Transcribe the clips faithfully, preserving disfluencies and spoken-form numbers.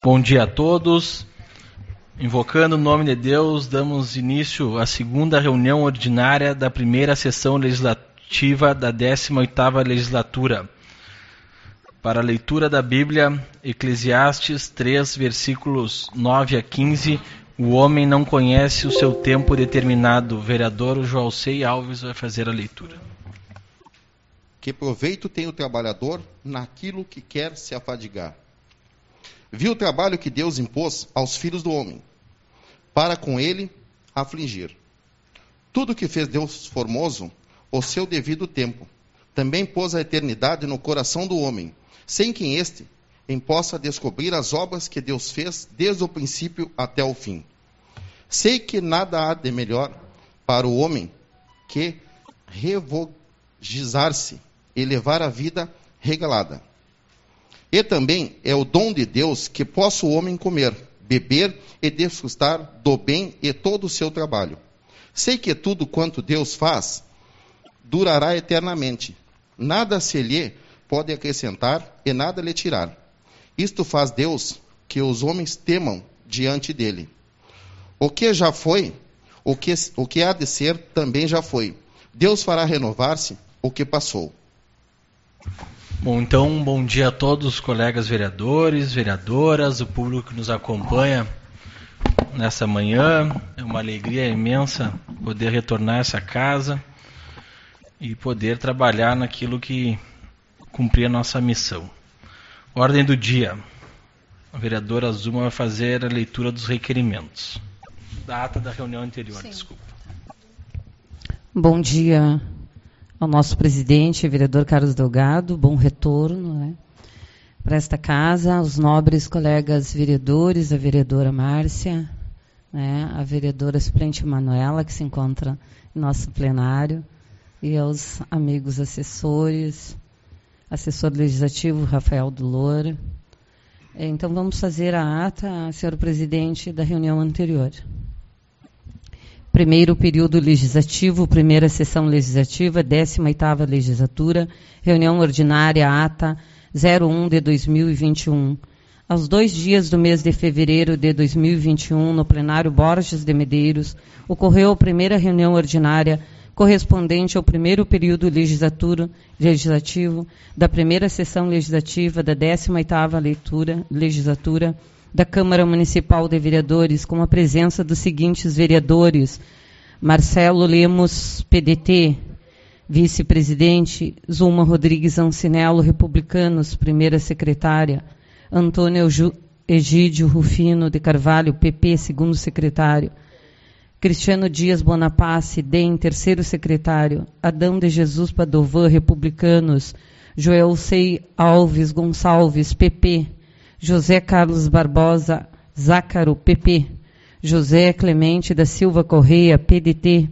Bom dia a todos. Invocando o nome de Deus, damos início à segunda reunião ordinária da primeira sessão legislativa da décima oitava legislatura. Para a leitura da Bíblia, Eclesiastes três, versículos nove a quinze, o homem não conhece o seu tempo determinado. O vereador Joalcei Alves vai fazer a leitura. Que proveito tem o trabalhador naquilo que quer se afadigar? Viu o trabalho que Deus impôs aos filhos do homem, para com ele afligir. Tudo que fez Deus formoso, o seu devido tempo. Também pôs a eternidade no coração do homem, sem que este em possa descobrir as obras que Deus fez desde o princípio até o fim. Sei que nada há de melhor para o homem que regozijar-se e levar a vida regalada. E também é o dom de Deus que possa o homem comer, beber e desfrutar do bem e todo o seu trabalho. Sei que tudo quanto Deus faz durará eternamente. Nada se lhe pode acrescentar e nada lhe tirar. Isto faz Deus que os homens temam diante dele. O que já foi, o que, o que há de ser, também já foi. Deus fará renovar-se o que passou. Bom, então, bom dia a todos os colegas vereadores, vereadoras, o público que nos acompanha nessa manhã. É uma alegria imensa poder retornar a essa casa e poder trabalhar naquilo que cumprir a nossa missão. Ordem do dia. A vereadora Zuma vai fazer a leitura dos requerimentos. Da ata da reunião anterior, Sim. desculpa. Bom dia ao nosso presidente, vereador Carlos Delgado, bom retorno, né, para esta casa, aos nobres colegas vereadores, a vereadora Márcia, né, a vereadora suplente Manuela, que se encontra em nosso plenário, e aos amigos assessores, assessor legislativo Rafael Dolor. Então, vamos fazer a ata, senhor presidente, da reunião anterior. Primeiro período legislativo, primeira sessão legislativa, décima oitava legislatura, reunião ordinária, ata zero um de dois mil e vinte e um. Aos dois dias do mês de fevereiro de dois mil e vinte e um, no plenário Borges de Medeiros, ocorreu a primeira reunião ordinária correspondente ao primeiro período legislativo da primeira sessão legislativa da décima oitava leitura, legislatura da Câmara Municipal de Vereadores, com a presença dos seguintes vereadores: Marcelo Lemos, P D T, vice-presidente; Zuma Rodrigues Ancinello, Republicanos, primeira secretária; Antônio Egídio Rufino de Carvalho, P P, segundo secretário; Cristiano Dias Bonapace, D E M, terceiro secretário; Adão de Jesus Padovan, Republicanos; Joelcei Alves Gonçalves, P P; José Carlos Barbosa Zácaro, P P; José Clemente da Silva Correia, P D T;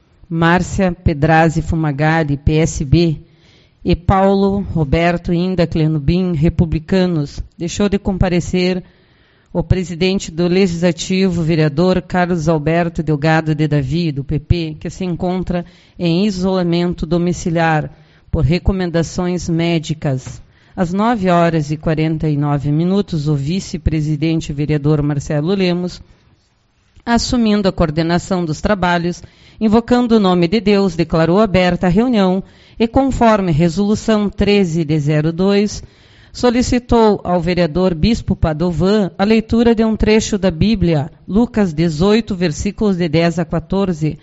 Márcia Pedrazzi Fumagalli, P S B; e Paulo Roberto Inda Clenubim, Republicanos. Deixou de comparecer o presidente do Legislativo, vereador Carlos Alberto Delgado de Davi, do P P, que se encontra em isolamento domiciliar por recomendações médicas. Às nove horas e quarenta e nove minutos, o vice-presidente vereador Marcelo Lemos, assumindo a coordenação dos trabalhos, invocando o nome de Deus, declarou aberta a reunião e, conforme resolução treze de zero dois, solicitou ao vereador Bispo Padovan a leitura de um trecho da Bíblia, Lucas dezoito, versículos de dez a quatorze,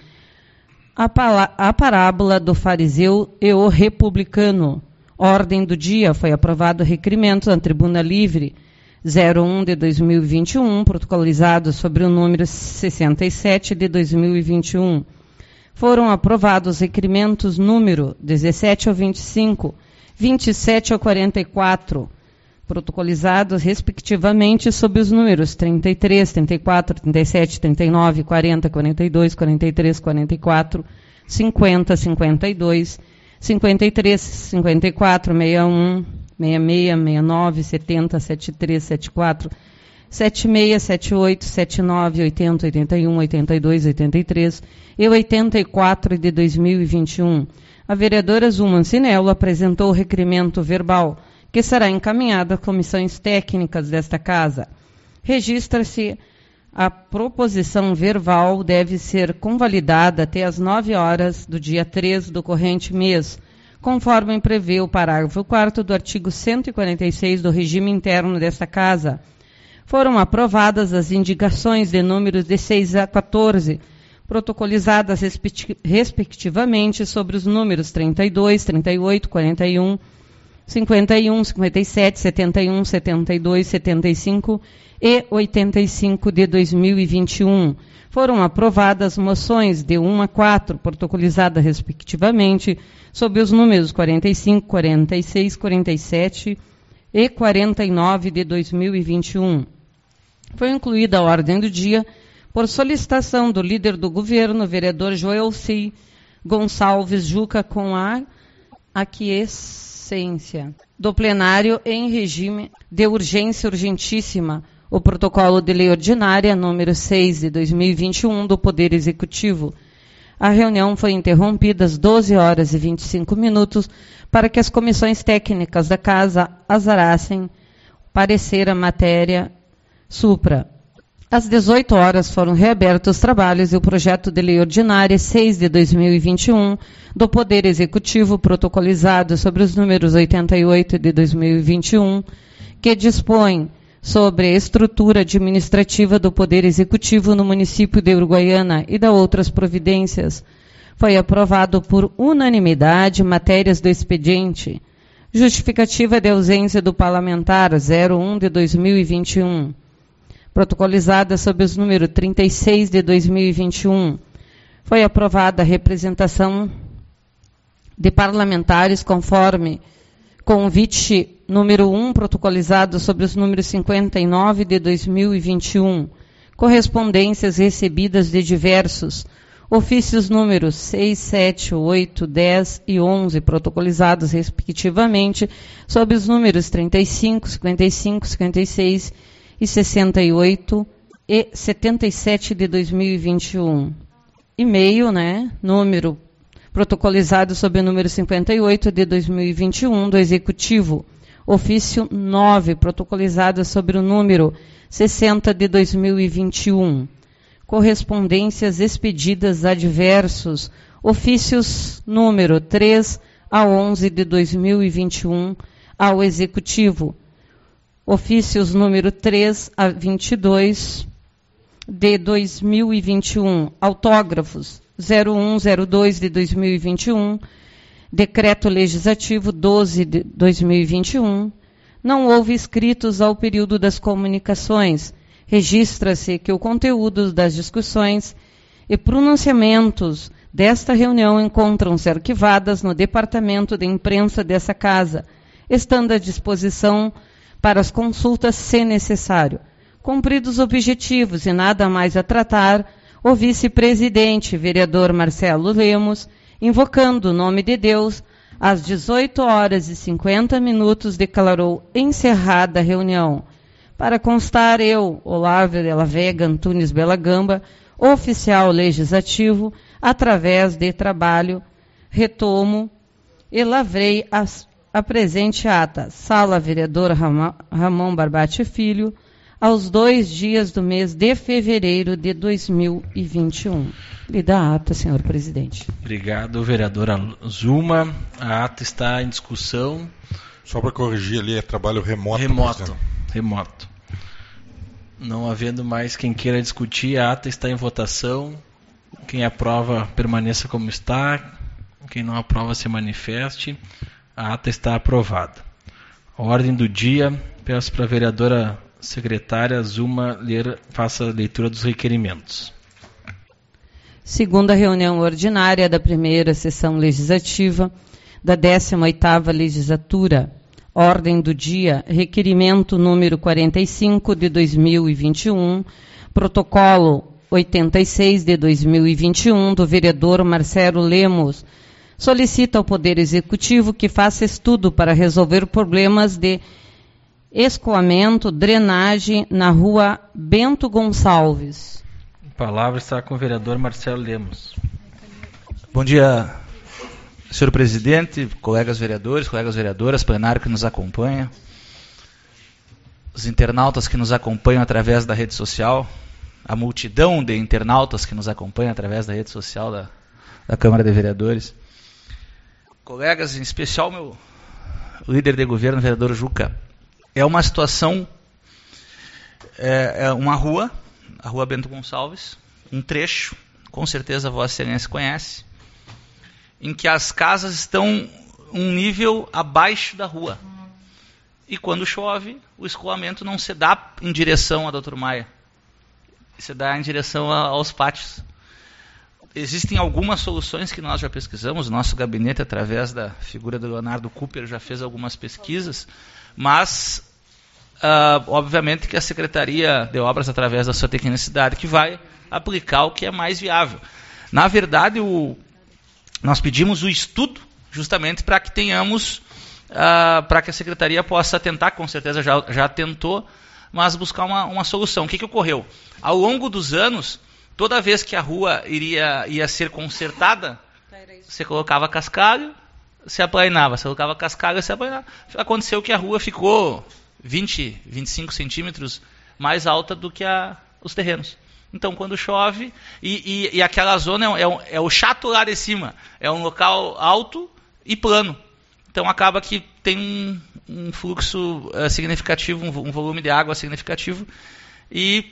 a, pala- a parábola do fariseu e o republicano. Ordem do dia: foi aprovado o requerimento na Tribuna Livre zero um de dois mil e vinte e um, protocolizado sobre o número sessenta e sete de dois mil e vinte e um. Foram aprovados os requerimentos número dezessete ao vinte e cinco, vinte e sete ao quarenta e quatro, protocolizados respectivamente sob os números trinta e três, trinta e quatro, trinta e sete, trinta e nove, quarenta, quarenta e dois, quarenta e três, quarenta e quatro, cinquenta, cinquenta e dois, cinquenta e três, cinquenta e quatro, sessenta e um, sessenta e seis, sessenta e nove, setenta, setenta e três, setenta e quatro, setenta e seis, setenta e oito, setenta e nove, oitenta, oitenta e um, oitenta e dois, oitenta e três e oitenta e quatro de dois mil e vinte e um. A vereadora Zuma Ancinello apresentou o requerimento verbal, que será encaminhado às comissões técnicas desta Casa. registra-se a proposição verbal deve ser convalidada até às nove horas do dia três do corrente mês, conforme prevê o parágrafo quarto do artigo cento e quarenta e seis do regime interno desta Casa. Foram aprovadas as indicações de números de seis a quatorze, protocolizadas respectivamente sobre os números trinta e dois, trinta e oito, quarenta e um, cinquenta e um, cinquenta e sete, setenta e um, setenta e dois, setenta e cinco e oitenta e cinco de dois mil e vinte e um. Foram aprovadas moções de um a quatro, protocolizadas respectivamente sob os números quarenta e cinco, quarenta e seis, quarenta e sete e quarenta e nove de dois mil e vinte e um. Foi incluída a ordem do dia por solicitação do líder do governo, vereador Joelci Gonçalves Juca, com a aquiescência do plenário em regime de urgência urgentíssima, o protocolo de lei ordinária número seis de dois mil e vinte e um do Poder Executivo. A reunião foi interrompida às doze horas e vinte e cinco minutos para que as comissões técnicas da Casa azarassem parecer a matéria supra. Às dezoito horas foram reabertos os trabalhos e o projeto de lei ordinária seis de dois mil e vinte e um do Poder Executivo, protocolizado sobre os números oitenta e oito de dois mil e vinte e um, que dispõe sobre a estrutura administrativa do Poder Executivo no município de Uruguaiana e da outras providências. Foi aprovado por unanimidade matérias do expediente. Justificativa de ausência do parlamentar zero um de dois mil e vinte e um. Protocolizada sob os números trinta e seis de dois mil e vinte e um. Foi aprovada a representação de parlamentares conforme convite número um, protocolizado sobre os números cinquenta e nove de dois mil e vinte e um. Correspondências recebidas de diversos ofícios números seis, sete, oito, dez e onze, protocolizados respectivamente sob os números trinta e cinco, cinquenta e cinco, cinquenta e seis e sessenta e oito e setenta e sete de dois mil e vinte e um. E-mail, né, número protocolizado sob o número cinquenta e oito de dois mil e vinte e um do Executivo. Ofício nove, protocolizado sobre o número sessenta de dois mil e vinte e um. Correspondências expedidas a diversos ofícios número três a onze de dois mil e vinte e um ao Executivo. Ofícios número três a vinte e dois de dois mil e vinte e um. Autógrafos zero um zero dois de dois mil e vinte e um. Decreto Legislativo doze de dois mil e vinte e um. Não houve escritos ao período das comunicações. Registra-se que o conteúdo das discussões e pronunciamentos desta reunião encontram-se arquivadas no Departamento de Imprensa dessa Casa, estando à disposição para as consultas, se necessário. Cumpridos os objetivos e nada mais a tratar, o vice-presidente, vereador Marcelo Lemos, invocando o nome de Deus, às dezoito horas e cinquenta minutos, declarou encerrada a reunião. Para constar, eu, Olávio de la Vega Antunes Belagamba, oficial legislativo, através de trabalho, retomo e lavrei as a presente ata, Sala Vereador Ramon Barbate Filho, aos dois dias do mês de fevereiro de dois mil e vinte e um. Lhe dá a ata, senhor presidente. Obrigado, vereadora Zuma. A ata está em discussão. Só para corrigir ali, é trabalho remoto. Remoto, remoto. Não havendo mais quem queira discutir, a ata está em votação. Quem aprova, permaneça como está. Quem não aprova, se manifeste. A ata está aprovada. A ordem do dia, peço para a vereadora secretária Zuma ler, faça a leitura dos requerimentos. Segunda reunião ordinária da primeira sessão legislativa da décima oitava legislatura. Ordem do dia, requerimento número quarenta e cinco de dois mil e vinte e um, protocolo oitenta e seis de dois mil e vinte e um do vereador Marcelo Lemos, solicita ao Poder Executivo que faça estudo para resolver problemas de escoamento, drenagem na rua Bento Gonçalves. A palavra está com o vereador Marcelo Lemos. Bom dia, senhor presidente, colegas vereadores, colegas vereadoras, plenário que nos acompanha. os internautas que nos acompanham através da rede social, a multidão de internautas que nos acompanham através da rede social da, da Câmara de Vereadores, colegas, em especial meu líder de governo, vereador Juca, é uma situação, é, é uma rua, a Rua Bento Gonçalves, um trecho, com certeza Vossa Excelência conhece, em que as casas estão um nível abaixo da rua. E quando chove, o escoamento não se dá em direção a doutor Maia, se dá em direção a, aos pátios. Existem algumas soluções que nós já pesquisamos, nosso gabinete, através da figura do Leonardo Cooper, já fez algumas pesquisas, mas, uh, obviamente, que a Secretaria de Obras, através da sua tecnicidade, que vai aplicar o que é mais viável. Na verdade, o, nós pedimos o estudo justamente para que tenhamos, uh, para que a Secretaria possa tentar, com certeza já, já tentou, mas buscar uma, uma solução. O que, que ocorreu? Ao longo dos anos, toda vez que a rua iria, ia ser consertada, você colocava cascalho, se aplainava, você colocava cascalho, se aplainava. Aconteceu que a rua ficou vinte, vinte e cinco centímetros mais alta do que a, os terrenos. Então, quando chove, e, e, e aquela zona é, é, é o chato lá de cima, é um local alto e plano. Então, acaba que tem um, um fluxo uh, significativo, um, um volume de água significativo, e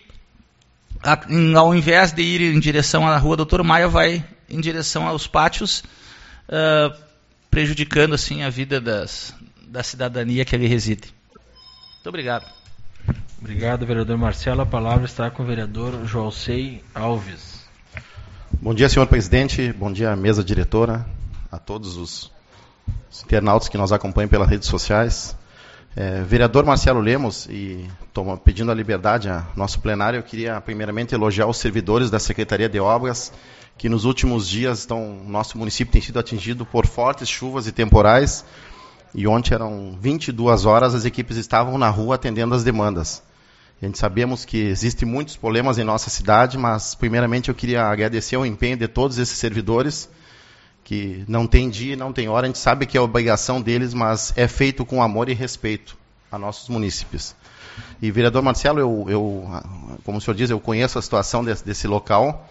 a, em, ao invés de ir em direção à Rua doutor Maia, vai em direção aos pátios, uh, prejudicando assim a vida das, da cidadania que ali reside. Muito obrigado. Obrigado, vereador Marcelo. A palavra está com o vereador Joalcei Alves. Bom dia, senhor presidente. Bom dia, mesa diretora, a todos os, os internautas que nos acompanham pelas redes sociais. É, vereador Marcelo Lemos, e toma, pedindo a liberdade a nosso plenário, eu queria primeiramente elogiar os servidores da Secretaria de Obras, que nos últimos dias estão, nosso município tem sido atingido por fortes chuvas e temporais, e ontem eram vinte e duas horas, as equipes estavam na rua atendendo as demandas. A gente sabemos que existem muitos problemas em nossa cidade, mas primeiramente eu queria agradecer o empenho de todos esses servidores, que não tem dia e não tem hora, a gente sabe que é obrigação deles, mas é feito com amor e respeito a nossos munícipes. E, vereador Marcelo, eu, eu, como o senhor diz, eu conheço a situação desse, desse local,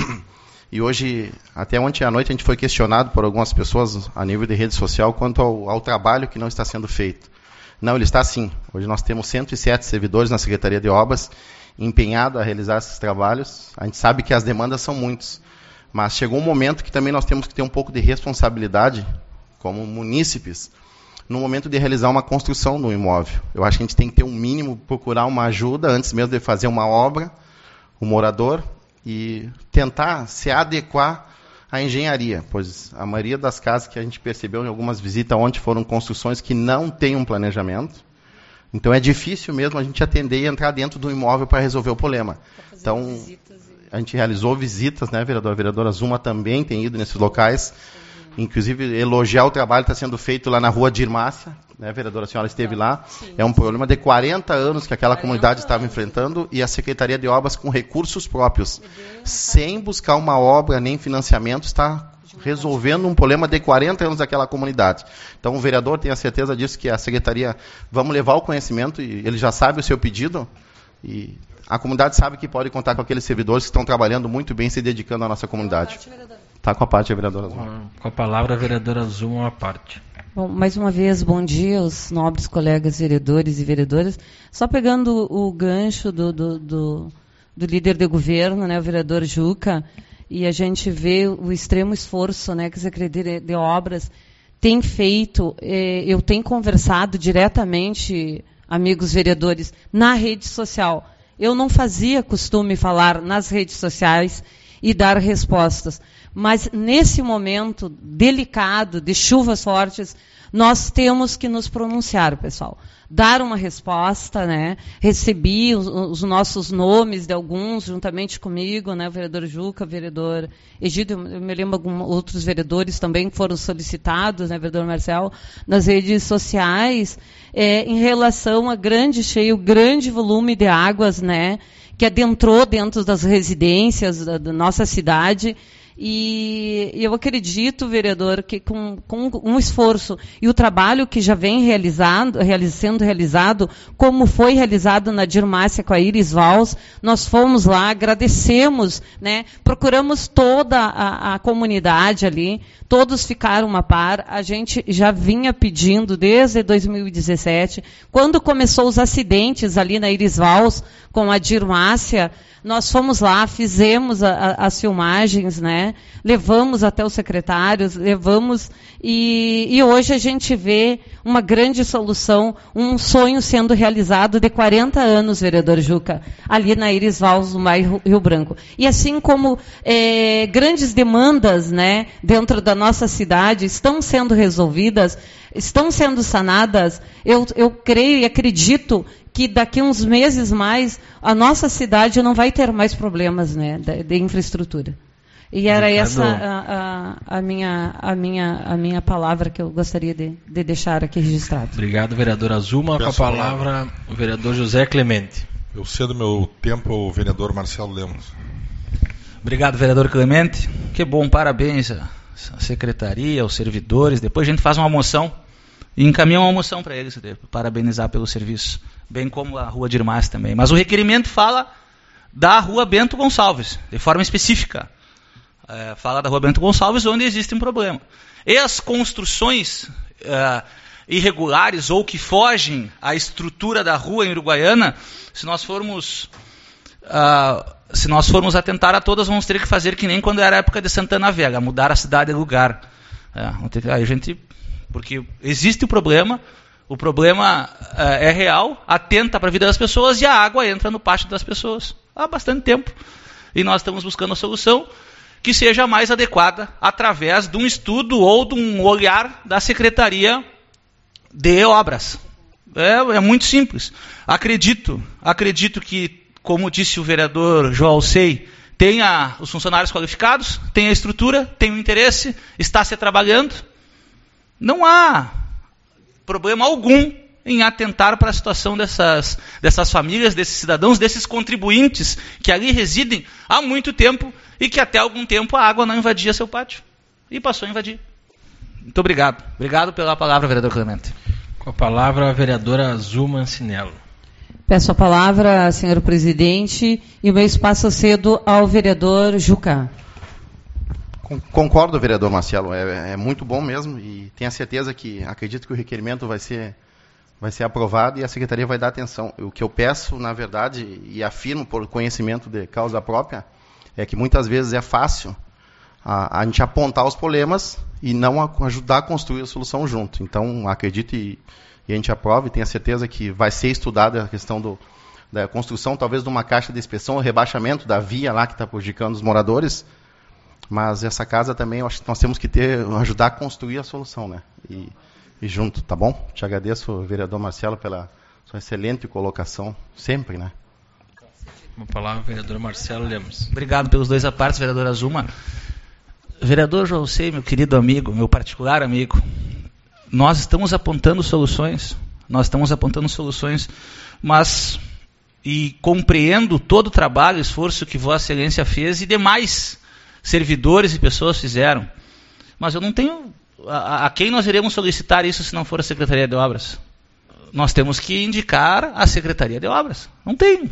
e hoje, até ontem à noite, a gente foi questionado por algumas pessoas a nível de rede social quanto ao, ao trabalho que não está sendo feito. Não, ele está sim. Hoje nós temos cento e sete servidores na Secretaria de Obras empenhados a realizar esses trabalhos. A gente sabe que as demandas são muitas, mas chegou um momento que também nós temos que ter um pouco de responsabilidade, como munícipes, no momento de realizar uma construção no imóvel. Eu acho que a gente tem que ter um mínimo, procurar uma ajuda antes mesmo de fazer uma obra, o morador, e tentar se adequar à engenharia, pois a maioria das casas que a gente percebeu em algumas visitas ontem foram construções que não têm um planejamento. Então é difícil mesmo a gente atender e entrar dentro do imóvel para resolver o problema. Então, a gente realizou visitas, né, vereadora? A vereadora Zuma também tem ido nesses locais. Inclusive, elogiar o trabalho que está sendo feito lá na Rua Dirmácia, né, vereadora? A senhora esteve lá. Sim. É um problema de quarenta anos que aquela comunidade estava enfrentando, e a Secretaria de Obras, com recursos próprios, sem buscar uma obra nem financiamento, está resolvendo um problema de quarenta anos daquela comunidade. Então, o vereador tem a certeza disso, que a Secretaria, vamos levar o conhecimento, e ele já sabe o seu pedido, e a comunidade sabe que pode contar com aqueles servidores que estão trabalhando muito bem, se dedicando à nossa comunidade. Está com a parte, a vereadora Zuma. Com a palavra, a vereadora Zuma, a parte. Bom, mais uma vez, bom dia aos nobres colegas vereadores e vereadoras. Só pegando o gancho do, do, do, do líder de governo, né, o vereador Juca, e a gente vê o extremo esforço, né, que a Secretaria de Obras tem feito. Eh, eu tenho conversado diretamente, amigos vereadores, na rede social. Eu não fazia costume falar nas redes sociais e dar respostas. Mas, nesse momento delicado, de chuvas fortes, nós temos que nos pronunciar, pessoal. Dar uma resposta, né? Recebi os, os nossos nomes de alguns, juntamente comigo, né? O vereador Juca, o vereador Egídio, eu me lembro alguns outros vereadores também que foram solicitados, né, vereador Marcelo, nas redes sociais, é, em relação a grande cheio, grande volume de águas, né? Que adentrou dentro das residências da, da nossa cidade. E eu acredito, vereador, que com, com um esforço e o trabalho que já vem realizado, sendo realizado, como foi realizado na Dirmácia com a Iris Valls, nós fomos lá, agradecemos, né, procuramos toda a, a comunidade ali, todos ficaram a par, a gente já vinha pedindo desde dois mil e dezessete, quando começou os acidentes ali na Iris Valls com a Dirmácia, nós fomos lá, fizemos a, a, as filmagens, né? Levamos até os secretários, levamos, e, e hoje a gente vê uma grande solução, um sonho sendo realizado de quarenta anos, vereador Juca, ali na Iris Valls, no bairro Rio Branco. E assim como é, grandes demandas, né, dentro da nossa cidade estão sendo resolvidas, estão sendo sanadas, eu, eu creio e acredito que daqui a uns meses mais, a nossa cidade não vai ter mais problemas, né, de, de infraestrutura. E era Ricardo, essa a, a, a, minha, a, minha, a minha palavra que eu gostaria de, de deixar aqui registrado. Obrigado, vereador Azuma. Com a palavra, o vereador José Clemente. Eu cedo meu tempo ao vereador Marcelo Lemos. Obrigado, vereador Clemente. Que bom, parabéns à secretaria, aos servidores. Depois a gente faz uma moção e encaminha uma moção para eles, parabenizar pelo serviço. Bem como a Rua Dirmácia também. Mas o requerimento fala da Rua Bento Gonçalves, de forma específica. É, fala da Rua Bento Gonçalves, onde existe um problema. E as construções é, irregulares ou que fogem à estrutura da rua em Uruguaiana, se nós formos uh, se nós formos atentar a todas, vamos ter que fazer que nem quando era a época de Santana Vega, mudar a cidade de lugar. É, a gente, porque existe o problema, o problema uh, é real, atenta para a vida das pessoas e a água entra no pátio das pessoas há bastante tempo. E nós estamos buscando a solução que seja mais adequada através de um estudo ou de um olhar da Secretaria de Obras. É, é muito simples. Acredito, acredito que, como disse o vereador João Alcei, tenha os funcionários qualificados, tem a estrutura, tem o interesse, está se trabalhando. Não há problema algum em atentar para a situação dessas, dessas famílias, desses cidadãos, desses contribuintes que ali residem há muito tempo e que até algum tempo a água não invadia seu pátio. E passou a invadir. Muito obrigado. Obrigado pela palavra, vereador Clemente. Com a palavra, a vereadora Zuma Ancinello. Peço a palavra, senhor presidente, e o meu espaço cedo ao vereador Juca. Concordo, vereador Marcelo, é, é muito bom mesmo e tenho a certeza que, acredito que o requerimento vai ser, vai ser aprovado e a Secretaria vai dar atenção. O que eu peço, na verdade, e afirmo por conhecimento de causa própria, é que muitas vezes é fácil a, a gente apontar os problemas e não a, ajudar a construir a solução junto. Então, acredito e, e a gente aprova e tenho a certeza que vai ser estudada a questão do, da construção, talvez de uma caixa de inspeção, o rebaixamento da via lá que está prejudicando os moradores, mas essa casa também, eu acho que nós temos que ter, ajudar a construir a solução, né? E, e junto, tá bom? Te agradeço, vereador Marcelo, pela sua excelente colocação, sempre, né? Uma palavra, vereador Marcelo Lemos. Obrigado pelos dois apartes, vereador Azuma. Vereador João Sei, meu querido amigo, meu particular amigo, nós estamos apontando soluções, nós estamos apontando soluções, mas, e compreendo todo o trabalho, esforço que Vossa Excelência fez e demais servidores e pessoas fizeram, mas eu não tenho, a, a quem nós iremos solicitar isso se não for a Secretaria de Obras? Nós temos que indicar a Secretaria de Obras, não tem.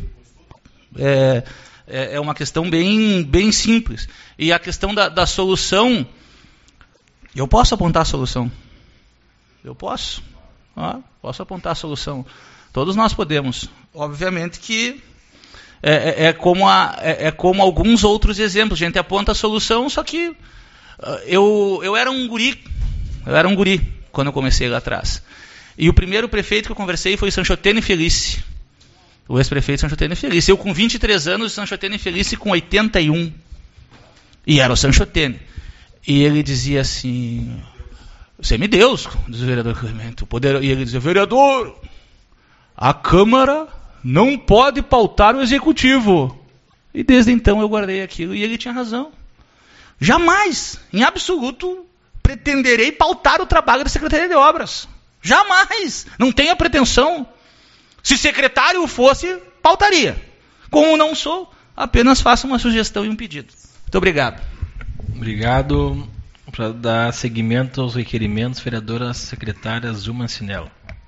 É, é uma questão bem, bem simples. E a questão da, da solução, eu posso apontar a solução. Eu posso. Ah, posso apontar a solução. Todos nós podemos. Obviamente que é, é, é, como, a, é, é como alguns outros exemplos. A gente aponta a solução, só que uh, eu, eu era um guri. Eu era um guri quando eu comecei lá atrás. E o primeiro prefeito que eu conversei foi Sanchotene Felice. O ex-prefeito Sanchotene Felice. Eu com vinte e três anos, Sanchotene Felice com oitenta e um. E era o Sanchotene. E ele dizia assim, semideus, diz o vereador Clemente. O poder, e ele dizia, vereador, a Câmara não pode pautar o Executivo. E desde então eu guardei aquilo. E ele tinha razão. Jamais, em absoluto, pretenderei pautar o trabalho da Secretaria de Obras. Jamais. Não tenha pretensão. Se secretário fosse, pautaria. Como não sou, apenas faço uma sugestão e um pedido. Muito obrigado. Obrigado. Para dar seguimento aos requerimentos, vereadora secretária Zuma Cinella.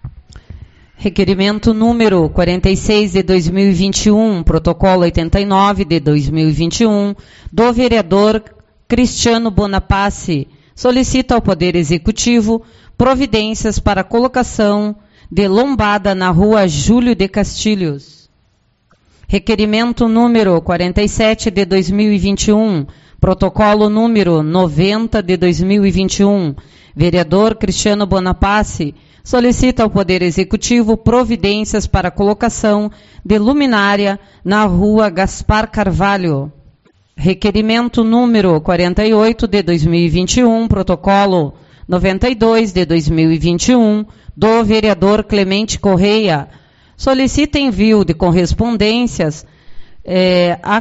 Requerimento número quarenta e seis de dois mil e vinte e um, protocolo oitenta e nove de dois mil e vinte e um, do vereador Cristiano Bonaparte, solicita ao Poder Executivo providências para a colocação de lombada na rua Júlio de Castilhos. Requerimento número quarenta e sete de dois mil e vinte e um, protocolo número noventa de dois mil e vinte e um, vereador Cristiano Bonaparte, solicita ao Poder Executivo providências para a colocação de luminária na rua Gaspar Carvalho. Requerimento número quarenta e oito de dois mil e vinte e um, protocolo noventa e dois de dois mil e vinte e um, do vereador Clemente Correia, solicita envio de correspondências eh, à,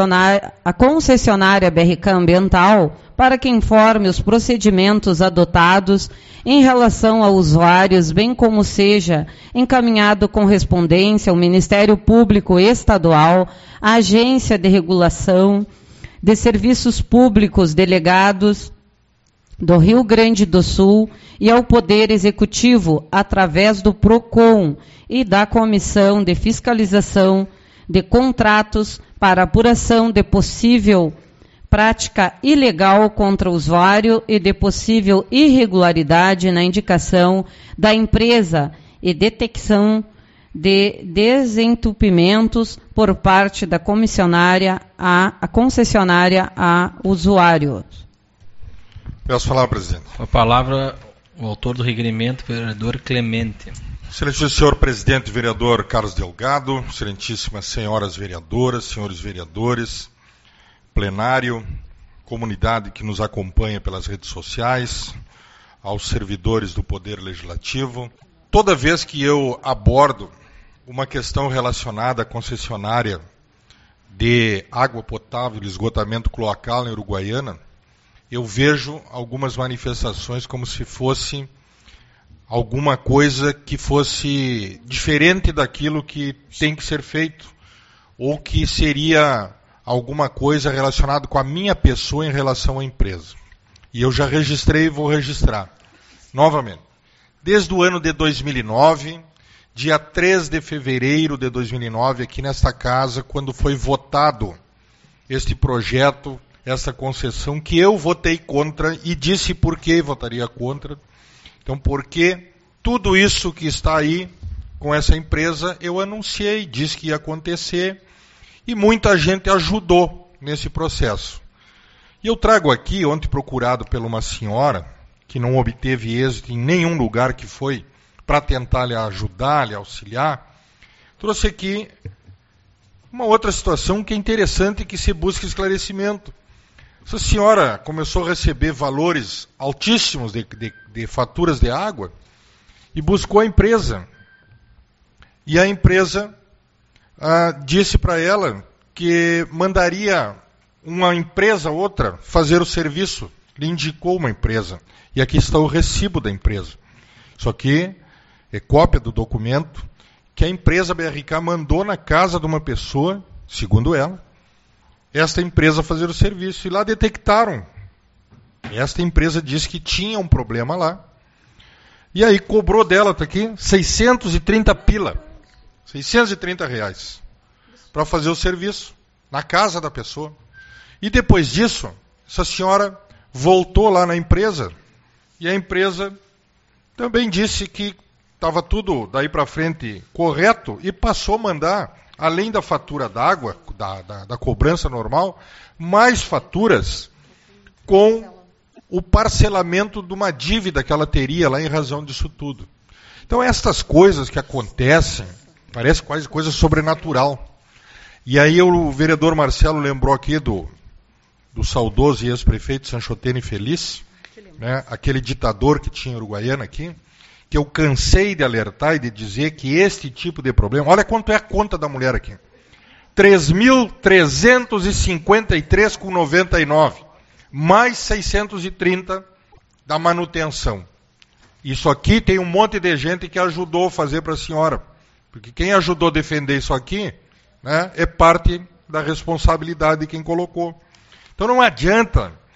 à concessionária B R K Ambiental para que informe os procedimentos adotados em relação a usuários, bem como seja encaminhado correspondência ao Ministério Público Estadual, à Agência de Regulação de Serviços Públicos Delegados do Rio Grande do Sul e ao Poder Executivo, através do PROCON e da Comissão de Fiscalização de Contratos para apuração de possível prática ilegal contra o usuário e de possível irregularidade na indicação da empresa e detecção de desentupimentos por parte da comissionária a, a concessionária a usuário. Peço a palavra, presidente. Com a palavra, o autor do requerimento, vereador Clemente. Excelentíssimo senhor presidente, vereador Carlos Delgado, excelentíssimas senhoras vereadoras, senhores vereadores, plenário, comunidade que nos acompanha pelas redes sociais, aos servidores do Poder Legislativo. Toda vez que eu abordo uma questão relacionada à concessionária de água potável e esgotamento cloacal em Uruguaiana, eu vejo algumas manifestações como se fosse alguma coisa que fosse diferente daquilo que tem que ser feito, ou que seria alguma coisa relacionada com a minha pessoa em relação à empresa. E eu já registrei e vou registrar novamente. Desde o ano de dois mil e nove, dia três de fevereiro de dois mil e nove, aqui nesta casa, quando foi votado este projeto, essa concessão, que eu votei contra e disse por que votaria contra. Então, porque tudo isso que está aí com essa empresa, eu anunciei, disse que ia acontecer, e muita gente ajudou nesse processo. E eu trago aqui, ontem procurado por uma senhora, que não obteve êxito em nenhum lugar que foi, para tentar lhe ajudar, lhe auxiliar, trouxe aqui uma outra situação que é interessante e que se busca esclarecimento. Essa senhora começou a receber valores altíssimos de, de, de faturas de água e buscou a empresa. E a empresa ah, disse para ela que mandaria uma empresa, outra, fazer o serviço. Lhe indicou uma empresa. E aqui está o recibo da empresa. Isso aqui é cópia do documento que a empresa B R K mandou na casa de uma pessoa, segundo ela, esta empresa fazer o serviço. E lá detectaram. Esta empresa disse que tinha um problema lá. E aí cobrou dela, está aqui, seiscentos e trinta pila. seiscentos e trinta reais. Para fazer o serviço na casa da pessoa. E depois disso, essa senhora voltou lá na empresa e a empresa também disse que estava tudo daí para frente correto e passou a mandar, além da fatura d'água, da, da, da cobrança normal, mais faturas com o parcelamento de uma dívida que ela teria lá em razão disso tudo. Então, estas coisas que acontecem, parece quase coisa sobrenatural. E aí o vereador Marcelo lembrou aqui do, do saudoso e ex-prefeito Sanchotene Feliz, né, aquele ditador que tinha em Uruguaiana aqui, que eu cansei de alertar e de dizer que este tipo de problema... Olha quanto é a conta da mulher aqui. três mil trezentos e cinquenta e três reais e noventa e nove centavos. Mais seiscentos e trinta da manutenção. Isso aqui tem um monte de gente que ajudou a fazer para a senhora. Porque quem ajudou a defender isso aqui, né, é parte da responsabilidade de quem colocou. Então não adianta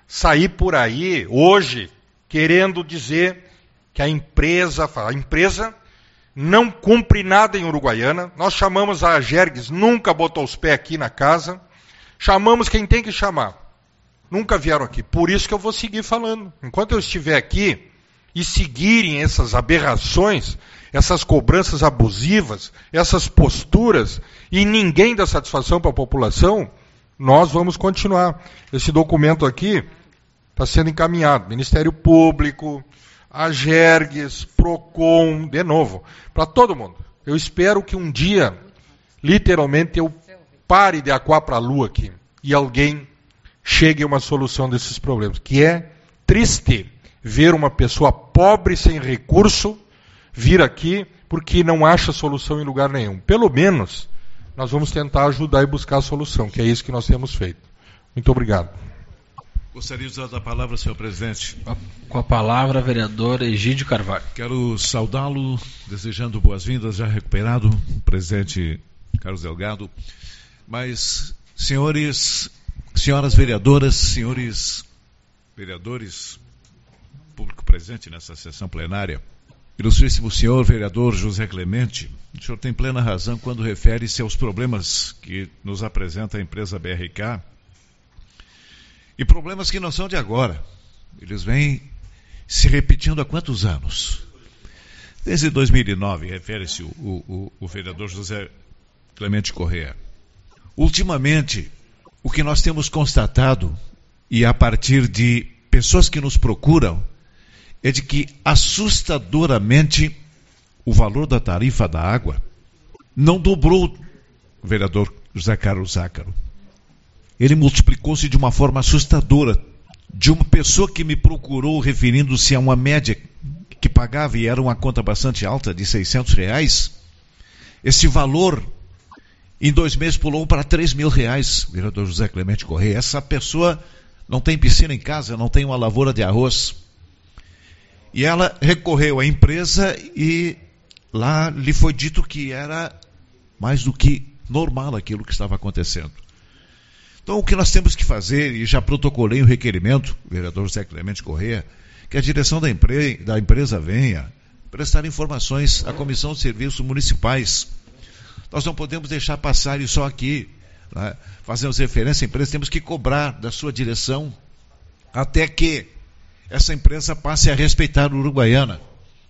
sair por aí hoje querendo dizer que a empresa, a empresa não cumpre nada em Uruguaiana. Nós chamamos a Agergues, nunca botou os pés aqui na casa. Chamamos quem tem que chamar. Nunca vieram aqui. Por isso que eu vou seguir falando. Enquanto eu estiver aqui e seguirem essas aberrações, essas cobranças abusivas, essas posturas, e ninguém dá satisfação para a população, nós vamos continuar. Esse documento aqui está sendo encaminhado. Ministério Público, Agergues, Procon, de novo, para todo mundo. Eu espero que um dia, literalmente, eu pare de aquar para a lua aqui e alguém chegue a uma solução desses problemas. Que é triste ver uma pessoa pobre, sem recurso, vir aqui porque não acha solução em lugar nenhum. Pelo menos, nós vamos tentar ajudar e buscar a solução, que é isso que nós temos feito. Muito obrigado. Gostaria de usar a palavra, senhor presidente. Com a palavra, vereador Egídio Carvalho. Quero saudá-lo, desejando boas-vindas, já recuperado, presidente Carlos Delgado. Mas, senhores, senhoras vereadoras, senhores vereadores, público presente nessa sessão plenária, ilustríssimo senhor vereador José Clemente, o senhor tem plena razão quando refere-se aos problemas que nos apresenta a empresa B R K, e problemas que não são de agora. Eles vêm se repetindo há quantos anos? Desde dois mil e nove, refere-se o, o, o vereador José Clemente Corrêa. Ultimamente, o que nós temos constatado, e a partir de pessoas que nos procuram, é de que assustadoramente o valor da tarifa da água não dobrou, vereador José Carlos Zácaro. Ele multiplicou-se de uma forma assustadora. De uma pessoa que me procurou referindo-se a uma média que pagava, e era uma conta bastante alta, de seiscentos reais, esse valor em dois meses pulou para três mil reais, vereador José Clemente Corrêa. Essa pessoa não tem piscina em casa, não tem uma lavoura de arroz. E ela recorreu à empresa e lá lhe foi dito que era mais do que normal aquilo que estava acontecendo. Então, o que nós temos que fazer, e já protocolei um requerimento, vereador José Clemente Corrêa, que a direção da, empre- da empresa venha prestar informações à Comissão de Serviços Municipais. Nós não podemos deixar passar isso só aqui, né? Fazemos referência à empresa, temos que cobrar da sua direção até que essa empresa passe a respeitar o Uruguaiana.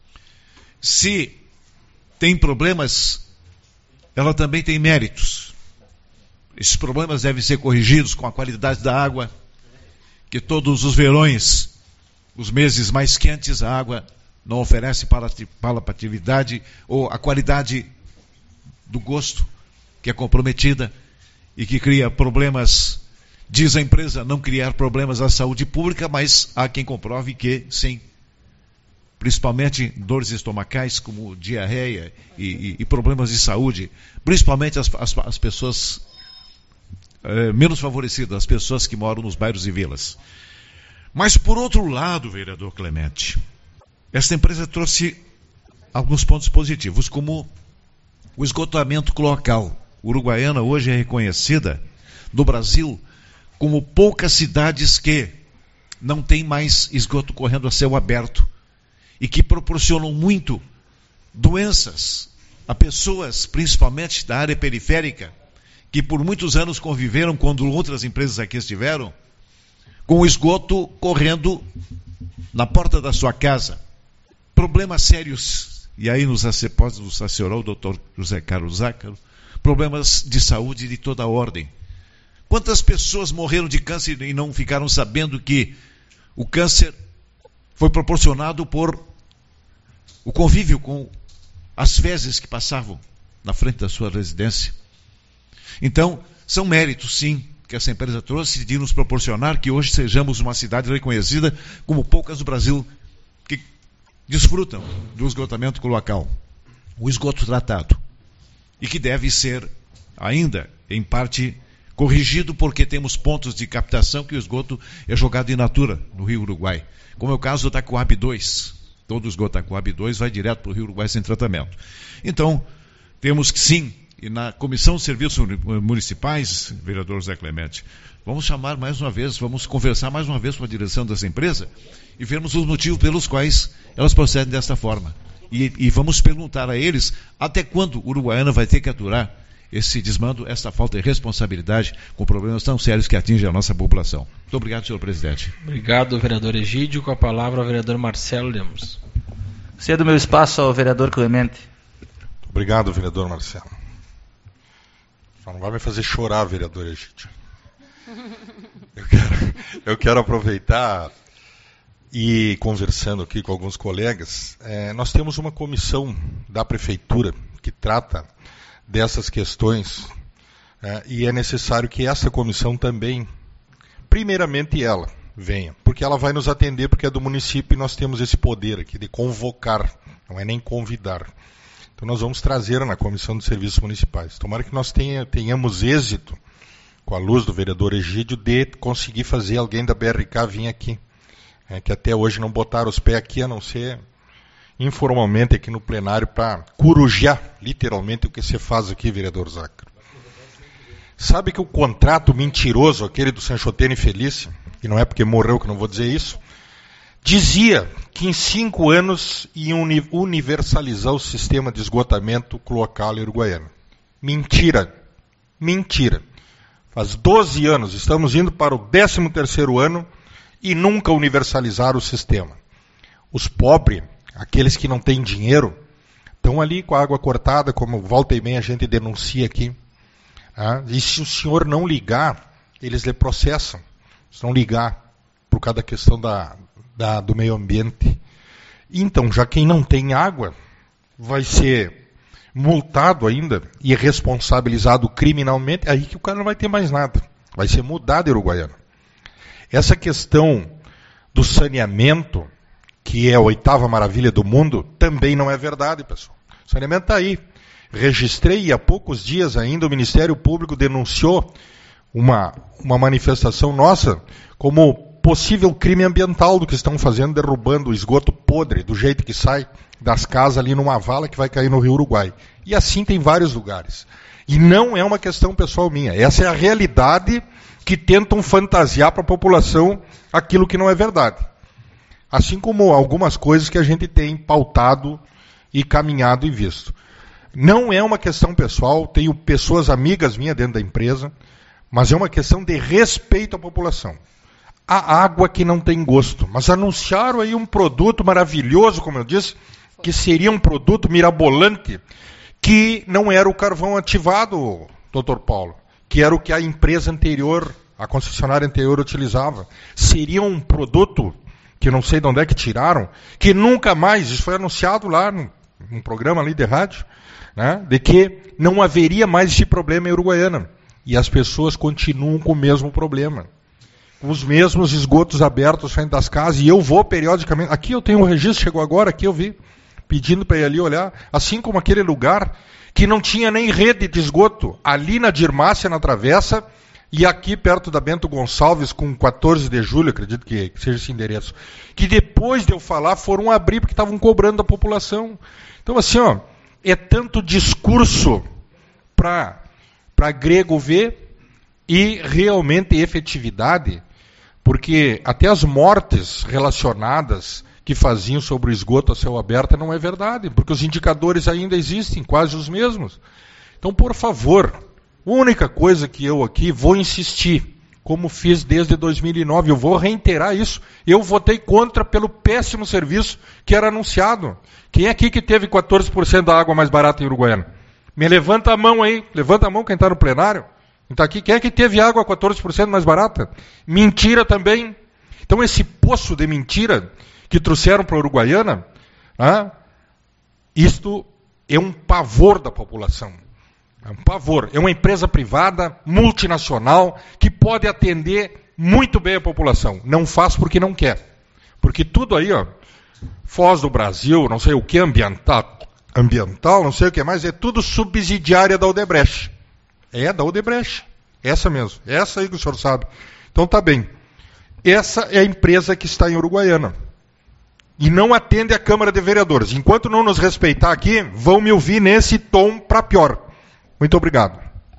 Se tem problemas, ela também tem méritos. Esses problemas devem ser corrigidos com a qualidade da água, que todos os verões, os meses mais quentes, a água não oferece palatabilidade ou a qualidade do gosto, que é comprometida e que cria problemas. Diz a empresa não criar problemas à saúde pública, mas há quem comprove que sim. Principalmente dores estomacais, como diarreia e, e, e problemas de saúde. Principalmente as, as, as pessoas é, menos favorecidas, as pessoas que moram nos bairros e vilas. Mas, por outro lado, vereador Clemente, esta empresa trouxe alguns pontos positivos, como o esgotamento cloacal. Uruguaiana hoje é reconhecida no Brasil como poucas cidades que não tem mais esgoto correndo a céu aberto e que proporcionam muito doenças a pessoas, principalmente da área periférica, que por muitos anos conviveram, quando outras empresas aqui estiveram, com o esgoto correndo na porta da sua casa. Problemas sérios, e aí nos pode nos assessorar o doutor José Carlos Zácaro, problemas de saúde de toda a ordem. Quantas pessoas morreram de câncer e não ficaram sabendo que o câncer foi proporcionado por o convívio com as fezes que passavam na frente da sua residência? Então, são méritos, sim, que essa empresa trouxe de nos proporcionar que hoje sejamos uma cidade reconhecida como poucas do Brasil que desfrutam do esgotamento cloacal, o esgoto tratado, e que deve ser ainda, em parte, corrigido, porque temos pontos de captação que o esgoto é jogado in natura no Rio Uruguai, como é o caso da Coab dois. Todo o esgoto da Coab dois vai direto para o Rio Uruguai sem tratamento. Então, temos que sim e na Comissão de Serviços Municipais, vereador Zé Clemente, vamos chamar mais uma vez, vamos conversar mais uma vez com a direção dessa empresa e vermos os motivos pelos quais elas procedem desta forma. E, e vamos perguntar a eles até quando Uruguaiana vai ter que aturar esse desmando, essa falta de responsabilidade com problemas tão sérios que atingem a nossa população. Muito obrigado, senhor presidente. Obrigado, vereador Egídio. Com a palavra, o vereador Marcelo Lemos. Cedo meu espaço ao vereador Clemente. Obrigado, vereador Marcelo. Só não vai me fazer chorar, vereador Egídio. Eu quero, eu quero aproveitar e conversando aqui com alguns colegas, é, nós temos uma comissão da prefeitura que trata dessas questões, é, e é necessário que essa comissão também, primeiramente ela, venha, porque ela vai nos atender, porque é do município e nós temos esse poder aqui de convocar, não é nem convidar. Então nós vamos trazer na Comissão de Serviços Municipais. Tomara que nós tenha, tenhamos êxito, com a luz do vereador Egídio, de conseguir fazer alguém da B R K vir aqui, é, que até hoje não botaram os pés aqui, a não ser informalmente aqui no plenário, para corujar, literalmente, o que você faz aqui, vereador Zácaro. Sabe que o contrato mentiroso, aquele do Sanchotene Felício, e não é porque morreu que não vou dizer isso, dizia que em cinco anos iam universalizar o sistema de esgotamento cloacal em Uruguaiana. Mentira. Mentira. Faz doze anos, estamos indo para o décimo terceiro ano e nunca universalizaram o sistema. Os pobres, aqueles que não têm dinheiro, estão ali com a água cortada, como volta e meia a gente denuncia aqui. Ah, e se o senhor não ligar, eles lhe processam. Se não ligar, por causa da questão da, da, do meio ambiente. Então, já quem não tem água vai ser multado ainda e responsabilizado criminalmente, aí que o cara não vai ter mais nada. Vai ser mudado em Uruguaiana. Essa questão do saneamento, que é a oitava maravilha do mundo, também não é verdade, pessoal. O saneamento está aí. Registrei e há poucos dias ainda o Ministério Público denunciou uma, uma manifestação nossa como possível crime ambiental do que estão fazendo, derrubando o esgoto podre, do jeito que sai das casas ali numa vala que vai cair no Rio Uruguai. E assim tem vários lugares. E não é uma questão pessoal minha. Essa é a realidade que tentam fantasiar para a população aquilo que não é verdade. Assim como algumas coisas que a gente tem pautado e caminhado e visto. Não é uma questão pessoal, tenho pessoas amigas minhas dentro da empresa, mas é uma questão de respeito à população. A água que não tem gosto, mas anunciaram aí um produto maravilhoso, como eu disse, que seria um produto mirabolante, que não era o carvão ativado, doutor Paulo, que era o que a empresa anterior, a concessionária anterior utilizava. Seria um produto que não sei de onde é que tiraram, que nunca mais, isso foi anunciado lá num, num programa ali de rádio, né, de que não haveria mais esse problema em Uruguaiana. E as pessoas continuam com o mesmo problema. Com os mesmos esgotos abertos frente das casas, e eu vou periodicamente, aqui eu tenho um registro, chegou agora, aqui eu vi, pedindo para ir ali olhar, assim como aquele lugar que não tinha nem rede de esgoto, ali na Dirmácia, na Travessa, e aqui perto da Bento Gonçalves, com quatorze de julho, acredito que seja esse endereço, que depois de eu falar foram abrir porque estavam cobrando da população. Então assim, ó, é tanto discurso para para grego ver e realmente efetividade, porque até as mortes relacionadas que faziam sobre o esgoto a céu aberto não é verdade, porque os indicadores ainda existem, quase os mesmos. Então, por favor, a única coisa que eu aqui vou insistir, como fiz desde dois mil e nove, eu vou reiterar isso, eu votei contra pelo péssimo serviço que era anunciado. Quem é aqui que teve quatorze por cento da água mais barata em Uruguaiana? Me levanta a mão aí, levanta a mão quem está no plenário. Então aqui, quem é que teve água quatorze por cento mais barata? Mentira também. Então esse poço de mentira que trouxeram para a Uruguaiana, né, isto é um pavor da população. É um pavor. É uma empresa privada, multinacional, que pode atender muito bem a população. Não faz porque não quer. Porque tudo aí, ó, Foz do Brasil, não sei o que, ambiental, ambiental, não sei o que mais, é tudo subsidiária da Odebrecht. É da Odebrecht. Essa mesmo. Essa aí que o senhor sabe. Então tá bem. Essa é a empresa que está em Uruguaiana. E não atende a Câmara de Vereadores. Enquanto não nos respeitar aqui, vão me ouvir nesse tom para pior. Muito obrigado.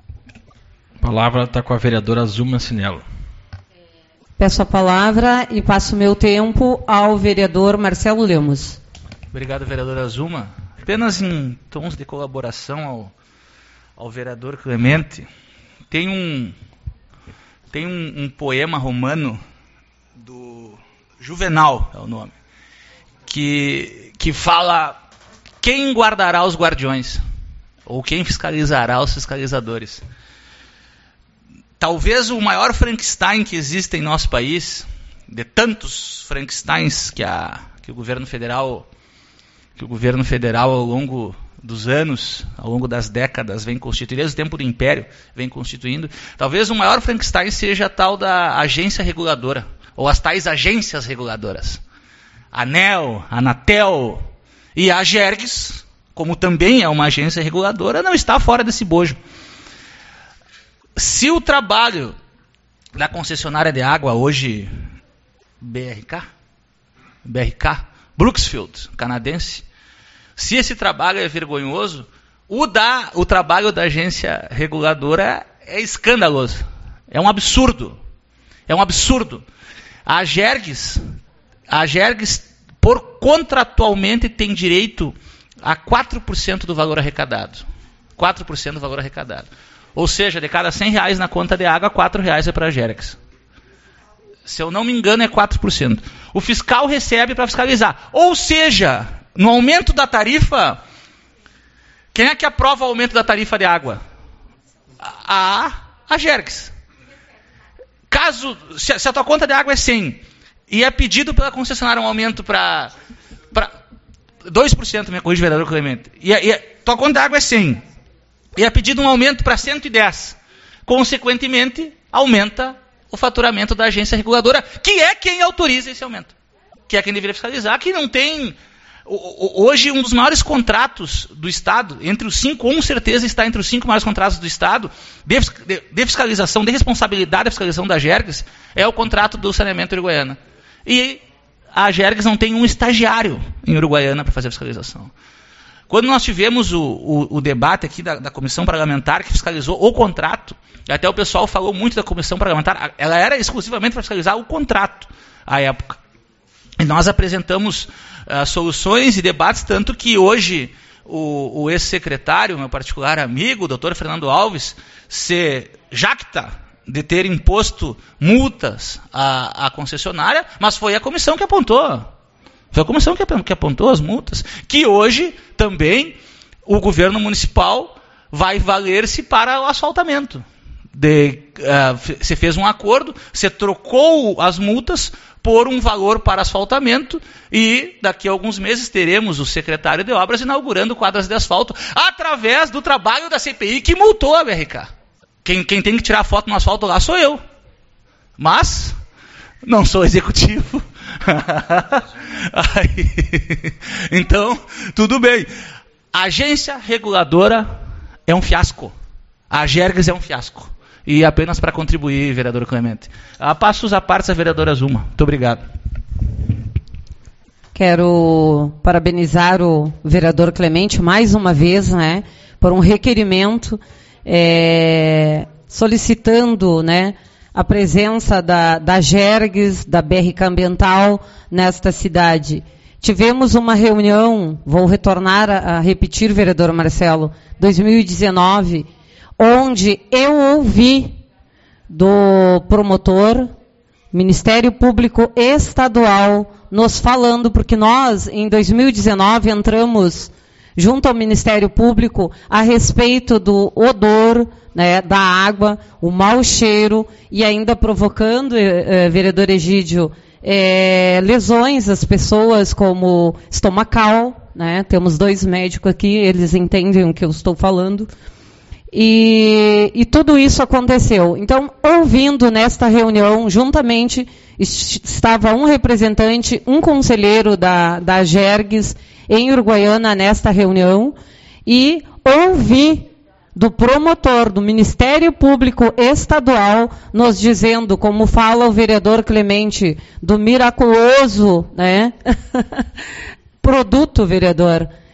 A palavra está com a vereadora Zuma Cinello. Peço a palavra e passo meu tempo ao vereador Marcelo Lemos. Obrigado, vereadora Zuma. Apenas em tons de colaboração ao, ao vereador Clemente, tem um, tem um, um poema romano do Juvenal, é o nome, que, que fala quem guardará os guardiões, ou quem fiscalizará os fiscalizadores. Talvez o maior Frankenstein que existe em nosso país, de tantos Frankensteins que, a, que o governo federal, que o governo federal ao longo dos anos, ao longo das décadas, vem constituindo, desde o tempo do Império, vem constituindo, talvez o maior Frankenstein seja a tal da agência reguladora, ou as tais agências reguladoras. A ANEEL, a Anatel e a Agergs, como também é uma agência reguladora, não está fora desse bojo. Se o trabalho da concessionária de água, hoje B R K, B R K, Brooksfield, canadense, se esse trabalho é vergonhoso, o, da, o trabalho da agência reguladora é escandaloso. É um absurdo. É um absurdo. A Agergs, a Agergs, por contratualmente, tem direito a quatro por cento do valor arrecadado. quatro por cento do valor arrecadado. Ou seja, de cada cem reais na conta de água, quatro reais é para a Agergs. Se eu não me engano, é quatro por cento. O fiscal recebe para fiscalizar. Ou seja, no aumento da tarifa, quem é que aprova o aumento da tarifa de água? A, a Agergs. Caso, se, se a tua conta de água é cem e é pedido pela concessionária um aumento para dois por cento, me corrige, vereador Clemente, e, e tua conta de água é cem, e é pedido um aumento para cento e dez, consequentemente, aumenta o faturamento da agência reguladora, que é quem autoriza esse aumento, que é quem deveria fiscalizar, que não tem... Hoje, um dos maiores contratos do Estado, entre os cinco, com certeza está entre os cinco maiores contratos do Estado, de, de, de fiscalização, de responsabilidade da fiscalização da Agergs, é o contrato do saneamento Uruguaiana. E a Agergs não tem um estagiário em Uruguaiana para fazer a fiscalização. Quando nós tivemos o, o, o debate aqui da, da comissão parlamentar que fiscalizou o contrato, até o pessoal falou muito da comissão parlamentar, ela era exclusivamente para fiscalizar o contrato à época. E nós apresentamos uh, soluções e debates, tanto que hoje o, o ex-secretário, meu particular amigo, o doutor Fernando Alves, se jacta de ter imposto multas à, à concessionária, mas foi a comissão que apontou. Foi a comissão que, que apontou as multas, que hoje também o governo municipal vai valer-se para o asfaltamento. De, uh, se fez um acordo, se trocou as multas por um valor para asfaltamento e daqui a alguns meses teremos o secretário de obras inaugurando quadras de asfalto através do trabalho da C P I que multou a B R K. Quem, quem tem que tirar foto no asfalto lá sou eu. Mas não sou executivo. Aí, então, tudo bem. A agência reguladora é um fiasco. A Agergs é um fiasco. E apenas para contribuir, vereador Clemente. A passos à parte, a vereadora Zuma. Muito obrigado. Quero parabenizar o vereador Clemente mais uma vez, né, por um requerimento é, solicitando, né, a presença da, da Agergs, da B R K Ambiental nesta cidade. Tivemos uma reunião, vou retornar a, a repetir, vereador Marcelo, dois mil e dezenove, onde eu ouvi do promotor, Ministério Público Estadual, nos falando, porque nós, em dois mil e dezenove, entramos junto ao Ministério Público a respeito do odor, né, da água, o mau cheiro, e ainda provocando, eh, vereador Egídio, eh, lesões às pessoas como estomacal, né, temos dois médicos aqui, eles entendem o que eu estou falando. E, e tudo isso aconteceu. Então, ouvindo nesta reunião, juntamente, estava um representante, um conselheiro da, da Agergs em Uruguaiana nesta reunião, e ouvi do promotor do Ministério Público Estadual nos dizendo, como fala o vereador Clemente, do miraculoso, né, produto, vereador,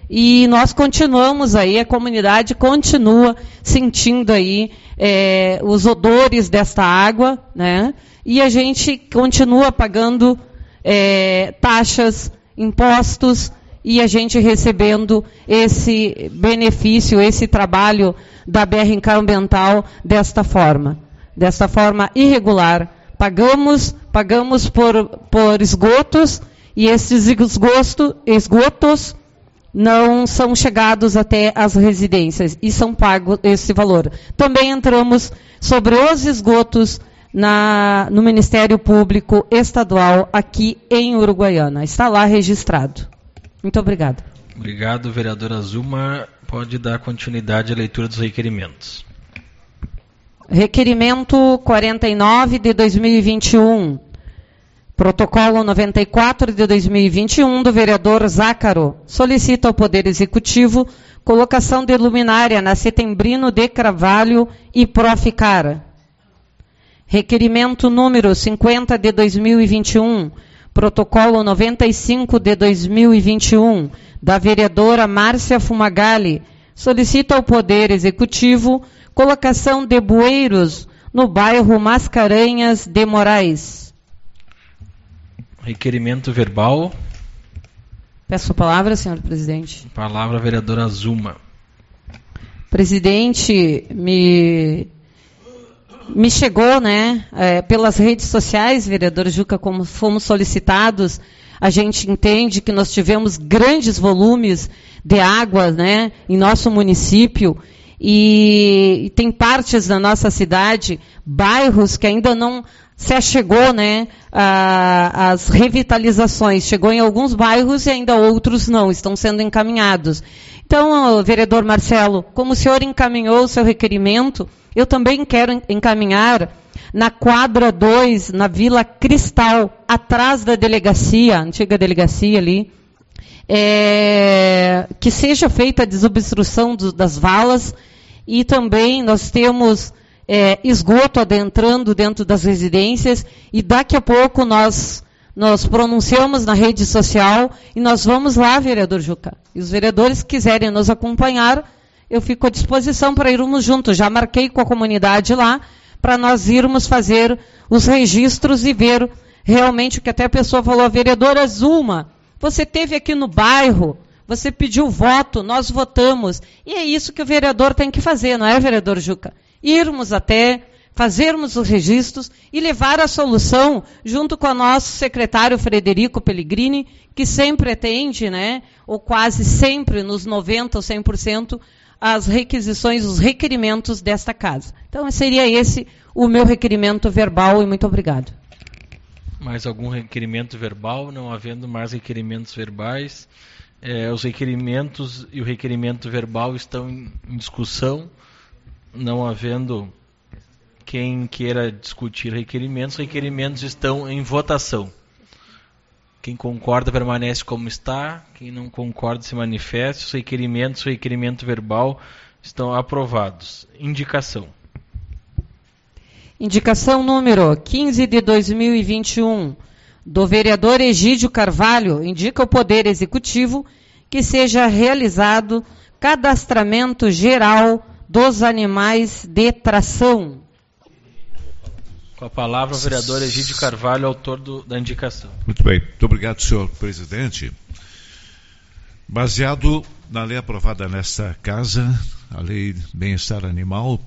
e nós continuamos aí, a comunidade continua sentindo aí é, os odores desta água, né? E a gente continua pagando é, taxas, impostos, e a gente recebendo esse benefício, esse trabalho da B R K Ambiental desta forma, desta forma irregular. Pagamos, pagamos por, por esgotos, e esses esgoto, esgotos não são chegados até as residências, e são pagos esse valor. Também entramos sobre os esgotos na, no Ministério Público Estadual aqui em Uruguaiana. Está lá registrado. Muito obrigada. Obrigado, vereadora Zuma. Pode dar continuidade à leitura dos requerimentos. Requerimento quarenta e nove de dois mil e vinte e um. Protocolo noventa e quatro de dois mil e vinte e um do vereador Zácaro. Solicita ao Poder Executivo colocação de luminária na Setembrino de Carvalho e Proficar. Requerimento número cinquenta de dois mil e vinte e um. Protocolo noventa e cinco de dois mil e vinte e um, da vereadora Márcia Fumagalli, solicita ao Poder Executivo colocação de bueiros no bairro Mascarenhas de Moraes. Requerimento verbal. Peço a palavra, senhor presidente. Palavra, vereadora Zuma. Presidente, me... Me chegou, né, é, pelas redes sociais, vereador Juca, como fomos solicitados, a gente entende que nós tivemos grandes volumes de água, né, em nosso município, e, e tem partes da nossa cidade, bairros que ainda não se achegou, né, a, as revitalizações. Chegou em alguns bairros e ainda outros não, estão sendo encaminhados. Então, vereador Marcelo, como o senhor encaminhou o seu requerimento, eu também quero encaminhar na quadra dois, na Vila Cristal, atrás da delegacia, antiga delegacia ali, é, que seja feita a desobstrução do, das valas, e também nós temos é, esgoto adentrando dentro das residências, e daqui a pouco nós, nós pronunciamos na rede social, e nós vamos lá, vereador Juca. E os vereadores que quiserem nos acompanhar, eu fico à disposição para irmos juntos. Já marquei com a comunidade lá, para nós irmos fazer os registros e ver realmente o que até a pessoa falou, vereadora Zuma, você esteve aqui no bairro, você pediu voto, nós votamos. E é isso que o vereador tem que fazer, não é, vereador Juca? Irmos até, fazermos os registros e levar a solução junto com o nosso secretário Frederico Pellegrini, que sempre atende, né, ou quase sempre, nos noventa por cento ou cem por cento, as requisições, os requerimentos desta casa. Então, seria esse o meu requerimento verbal, e muito obrigado. Mais algum requerimento verbal? Não havendo mais requerimentos verbais, é, os requerimentos e o requerimento verbal estão em, em discussão. Não havendo quem queira discutir requerimentos, requerimentos estão em votação. Quem concorda permanece como está, quem não concorda se manifeste. Os requerimentos, o requerimento verbal estão aprovados. Indicação. Indicação número quinze de dois mil e vinte e um, do vereador Egídio Carvalho, indica ao Poder Executivo que seja realizado cadastramento geral dos animais de tração. Com a palavra, o vereador Egídio Carvalho, autor do, da indicação. Muito bem. Muito obrigado, senhor presidente. Baseado na lei aprovada nesta casa, a Lei Bem-Estar Animal,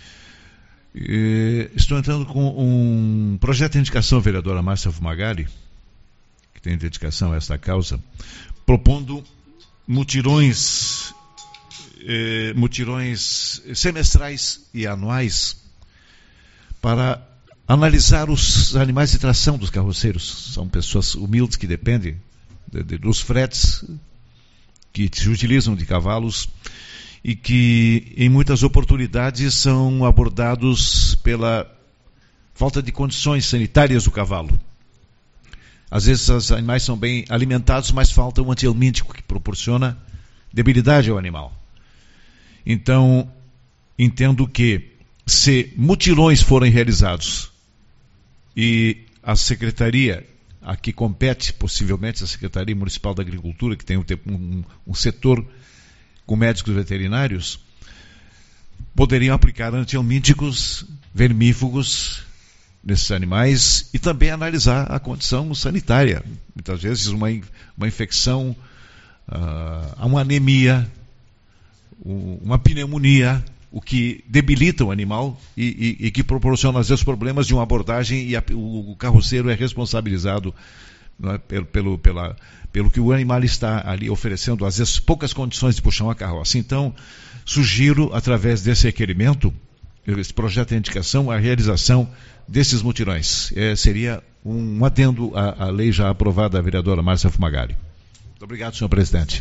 eh, estou entrando com um projeto de indicação, vereadora Márcia Fumagalli, que tem dedicação a esta causa, propondo mutirões, eh, mutirões semestrais e anuais para analisar os animais de tração dos carroceiros. São pessoas humildes que dependem de, de, dos fretes que se utilizam de cavalos e que em muitas oportunidades são abordados pela falta de condições sanitárias do cavalo. Às vezes os animais são bem alimentados, mas falta um antihelmíntico que proporciona debilidade ao animal. Então, entendo que se mutirões forem realizados e a Secretaria, a que compete possivelmente a Secretaria Municipal da Agricultura, que tem um, um, um setor com médicos veterinários, poderiam aplicar antihelmínticos vermífugos nesses animais e também analisar a condição sanitária. Muitas vezes uma, uma infecção, uh, uma anemia, uma pneumonia, o que debilita o animal e, e, e que proporciona às vezes problemas de uma abordagem, e a, o, o carroceiro é responsabilizado, não é, pelo, pelo, pela, pelo que o animal está ali oferecendo, às vezes poucas condições de puxar uma carroça. Então, sugiro, através desse requerimento, esse projeto de indicação, a realização desses mutirões. É, seria um adendo à, à lei já aprovada da vereadora Márcia Fumagalli. Muito obrigado, senhor presidente.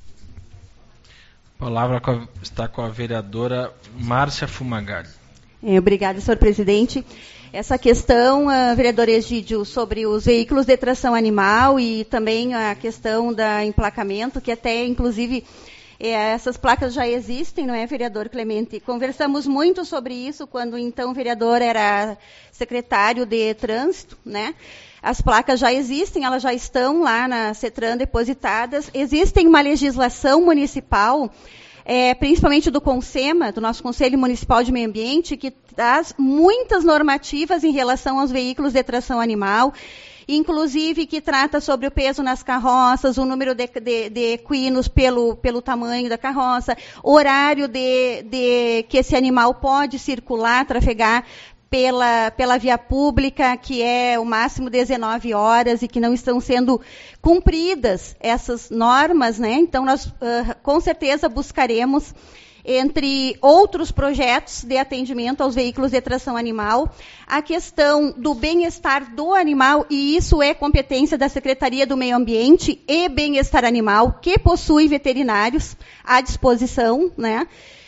A palavra está com a vereadora Márcia Fumagalli. Obrigada, senhor presidente. Essa questão, uh, vereador Egídio, sobre os veículos de tração animal e também a questão da emplacamento, que até, inclusive, eh, essas placas já existem, não é, vereador Clemente? Conversamos muito sobre isso quando, então, o vereador era secretário de trânsito, né? As placas já existem, elas já estão lá na CETRAN depositadas. Existe uma legislação municipal, é, principalmente do CONSEMA, do nosso Conselho Municipal de Meio Ambiente, que traz muitas normativas em relação aos veículos de tração animal, inclusive que trata sobre o peso nas carroças, o número de, de, de equinos pelo, pelo tamanho da carroça, horário de, de que esse animal pode circular, trafegar Pela, pela via pública, que é o máximo dezenove horas e que não estão sendo cumpridas essas normas, né? Então, nós uh, com certeza buscaremos, entre outros projetos de atendimento aos veículos de tração animal, a questão do bem-estar do animal, e isso é competência da Secretaria do Meio Ambiente e Bem-Estar Animal, que possui veterinários à disposição, né?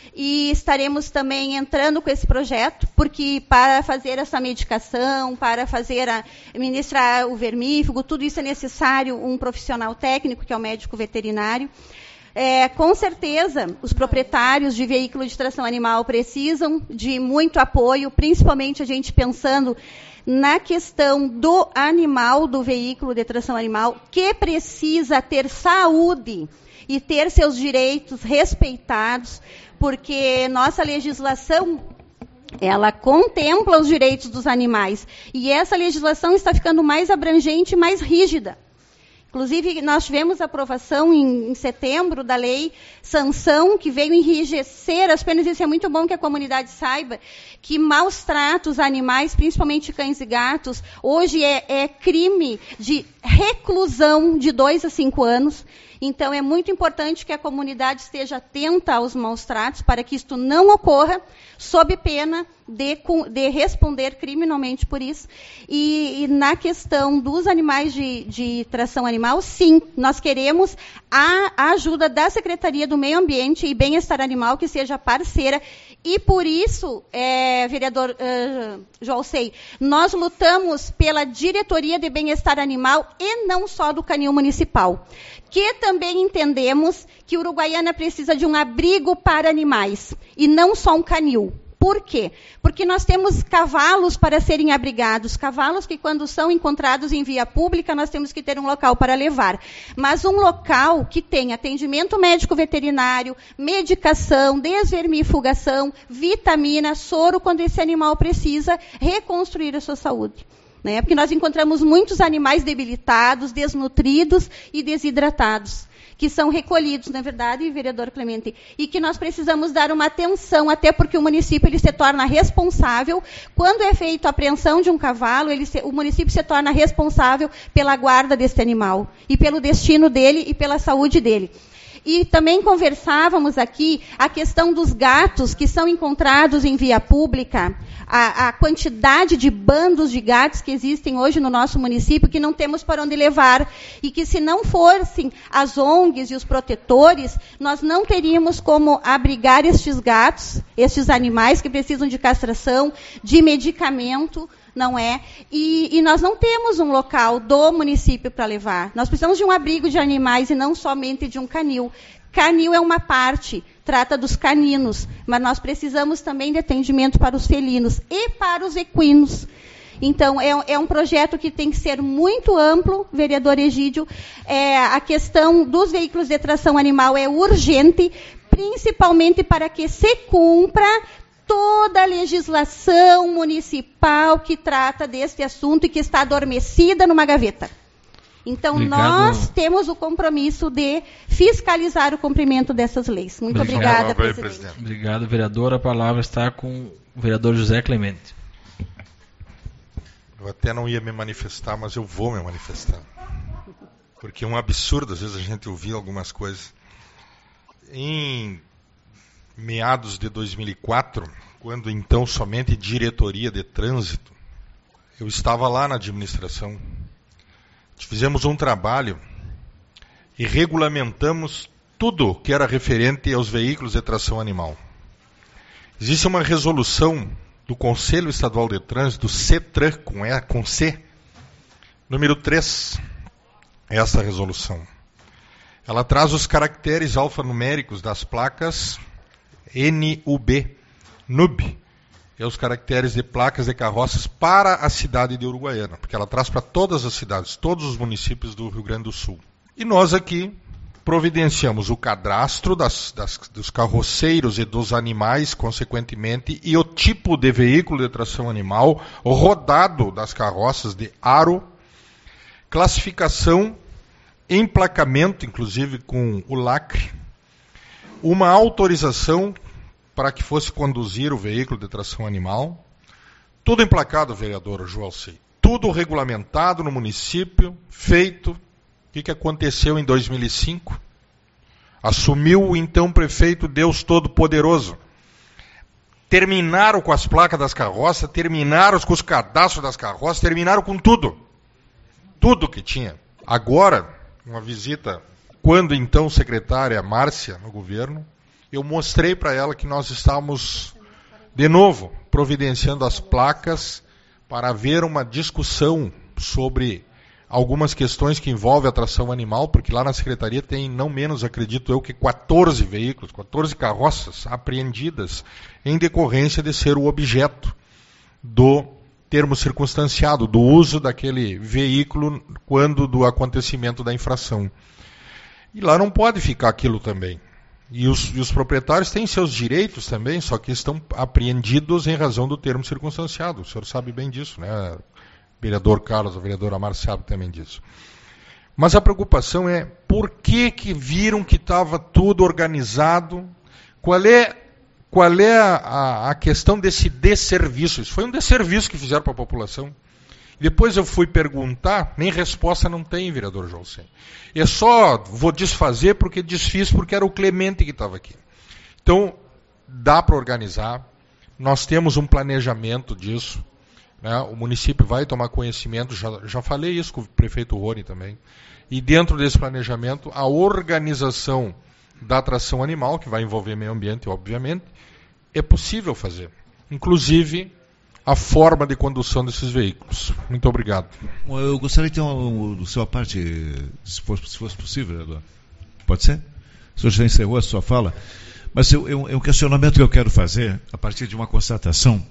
E estaremos também entrando com esse projeto, porque para fazer essa medicação, para fazer a, ministrar o vermífugo, tudo isso é necessário um profissional técnico, que é o médico veterinário. É, com certeza, os proprietários de veículo de tração animal precisam de muito apoio, principalmente a gente pensando na questão do animal, do veículo de tração animal, que precisa ter saúde e ter seus direitos respeitados, porque nossa legislação, ela contempla os direitos dos animais. E essa legislação está ficando mais abrangente e mais rígida. Inclusive, nós tivemos a aprovação em, em setembro da lei sanção, que veio enrijecer as penas. Isso é muito bom que a comunidade saiba, que maus tratos a animais, principalmente cães e gatos, hoje é, é crime de reclusão de dois a cinco anos. Então, é muito importante que a comunidade esteja atenta aos maus tratos para que isto não ocorra, sob pena de, de responder criminalmente por isso. E, e na questão dos animais de, de tração animal, sim, nós queremos a, a ajuda da Secretaria do Meio Ambiente e Bem-Estar Animal, que seja parceira. E por isso, é, vereador uh, Joalcei, nós lutamos pela diretoria de bem-estar animal e não só do canil municipal, que também entendemos que Uruguaiana precisa de um abrigo para animais e não só um canil. Por quê? Porque nós temos cavalos para serem abrigados, cavalos que, quando são encontrados em via pública, nós temos que ter um local para levar. Mas um local que tem atendimento médico veterinário, medicação, desvermifugação, vitamina, soro, quando esse animal precisa reconstruir a sua saúde. Né? Porque nós encontramos muitos animais debilitados, desnutridos e desidratados, que são recolhidos, na verdade, vereador Clemente, e que nós precisamos dar uma atenção, até porque o município ele se torna responsável, quando é feita a apreensão de um cavalo, ele se, o município se torna responsável pela guarda deste animal, e pelo destino dele e pela saúde dele. E também conversávamos aqui a questão dos gatos que são encontrados em via pública, a, a quantidade de bandos de gatos que existem hoje no nosso município, que não temos para onde levar, e que se não fossem as O N Gs e os protetores, nós não teríamos como abrigar estes gatos, estes animais que precisam de castração, de medicamento, não é? E, e nós não temos um local do município para levar. Nós precisamos de um abrigo de animais e não somente de um canil. Canil é uma parte, trata dos caninos, mas nós precisamos também de atendimento para os felinos e para os equinos. Então, é, é um projeto que tem que ser muito amplo, vereador Egídio. É, a questão dos veículos de tração animal é urgente, principalmente para que se cumpra toda a legislação municipal que trata deste assunto e que está adormecida numa gaveta. Então, Obrigado. Nós temos o compromisso de fiscalizar o cumprimento dessas leis. Muito Obrigado. obrigada, Obrigado, presidente. presidente. Obrigado, vereador. A palavra está com o vereador José Clemente. Eu até não ia me manifestar, mas eu vou me manifestar. Porque é um absurdo, às vezes, a gente ouvir algumas coisas. Em meados de dois mil e quatro, quando então somente diretoria de trânsito, eu estava lá na administração. Fizemos um trabalho e regulamentamos tudo que era referente aos veículos de tração animal. Existe uma resolução do Conselho Estadual de Trânsito, CETRAN, com, e, com C, número três, essa resolução. Ela traz os caracteres alfanuméricos das placas N U B, N U B, é os caracteres de placas de carroças para a cidade de Uruguaiana, porque ela traz para todas as cidades, todos os municípios do Rio Grande do Sul. E nós aqui providenciamos o cadastro das, das, dos carroceiros e dos animais, consequentemente, e o tipo de veículo de tração animal rodado das carroças de aro, classificação, emplacamento, inclusive com o lacre, uma autorização para que fosse conduzir o veículo de tração animal. Tudo emplacado, vereador Joalcei. Tudo regulamentado no município, feito. O que, que aconteceu em dois mil e cinco? Assumiu o então prefeito Deus Todo-Poderoso. Terminaram com as placas das carroças, terminaram com os cadastros das carroças, terminaram com tudo. Tudo que tinha. Agora, uma visita, quando então secretária Márcia no governo, eu mostrei para ela que nós estávamos, de novo, providenciando as placas para haver uma discussão sobre algumas questões que envolvem a tração animal, porque lá na secretaria tem, não menos, acredito eu, que quatorze veículos, quatorze carroças apreendidas em decorrência de ser o objeto do termo circunstanciado, do uso daquele veículo quando do acontecimento da infração. E lá não pode ficar aquilo também. E os, e os proprietários têm seus direitos também, só que estão apreendidos em razão do termo circunstanciado. O senhor sabe bem disso, né? O vereador Carlos, a vereadora Márcia sabe também disso. Mas a preocupação é por que que viram que estava tudo organizado? Qual é, qual é a, a, a questão desse desserviço? Isso foi um desserviço que fizeram para a população. Depois eu fui perguntar, nem resposta não tem, vereador Joalcei. É só, vou desfazer porque desfiz, porque era o Clemente que estava aqui. Então, dá para organizar, nós temos um planejamento disso, né? O município vai tomar conhecimento, já, já falei isso com o prefeito Rony também, e dentro desse planejamento, a organização da atração animal, que vai envolver meio ambiente, obviamente, é possível fazer. Inclusive, a forma de condução desses veículos. Muito obrigado. Eu gostaria de ter uma, da sua parte, se fosse, se fosse possível, vereador. Pode ser? O senhor já encerrou a sua fala, mas eu, eu, é um questionamento que eu quero fazer a partir de uma constatação.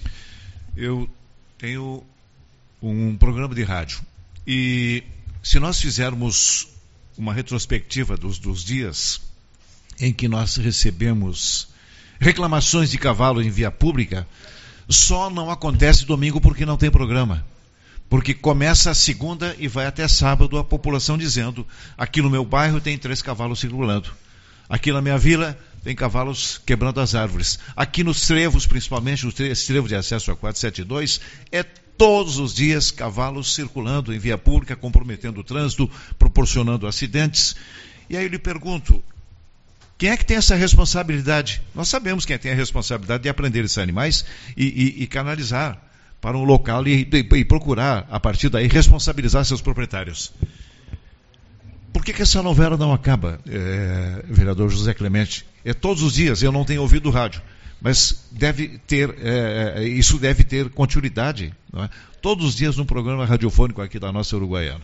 Eu tenho um programa de rádio e se nós fizermos uma retrospectiva dos, dos dias em que nós recebemos reclamações de cavalo em via pública, só não acontece domingo porque não tem programa. Porque começa a segunda e vai até sábado a população dizendo: aqui no meu bairro tem três cavalos circulando. Aqui na minha vila tem cavalos quebrando as árvores. Aqui nos trevos, principalmente, os trevos de acesso a quatrocentos e setenta e dois, é todos os dias cavalos circulando em via pública, comprometendo o trânsito, proporcionando acidentes. E aí eu lhe pergunto, quem é que tem essa responsabilidade? Nós sabemos quem tem a responsabilidade de aprender esses animais e, e, e canalizar para um local e, e, e procurar, a partir daí, responsabilizar seus proprietários. Por que, que essa novela não acaba, é, vereador José Clemente? É todos os dias, eu não tenho ouvido rádio, mas deve ter, é, isso deve ter continuidade, não é? Todos os dias num programa radiofônico aqui da nossa Uruguaiana.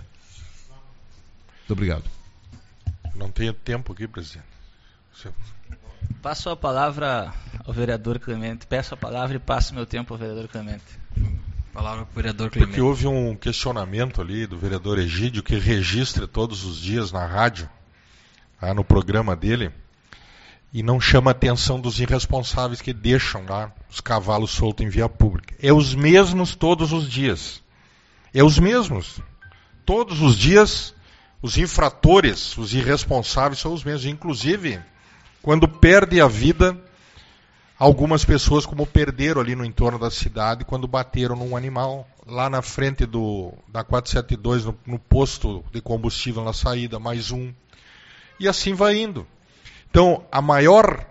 Muito obrigado. Não tenho tempo aqui, presidente. Passo a palavra ao vereador Clemente. Peço a palavra e passo meu tempo ao vereador Clemente. Palavra para o vereador Clemente. Porque houve um questionamento ali do vereador Egídio, que registra todos os dias na rádio, lá no programa dele, e não chama a atenção dos irresponsáveis que deixam lá os cavalos soltos em via pública. É os mesmos todos os dias. É os mesmos. Todos os dias, os infratores, os irresponsáveis são os mesmos. Inclusive, quando perde a vida, algumas pessoas como perderam ali no entorno da cidade quando bateram num animal lá na frente do, da quatrocentos e setenta e dois, no, no posto de combustível na saída, mais um. E assim vai indo. Então, a maior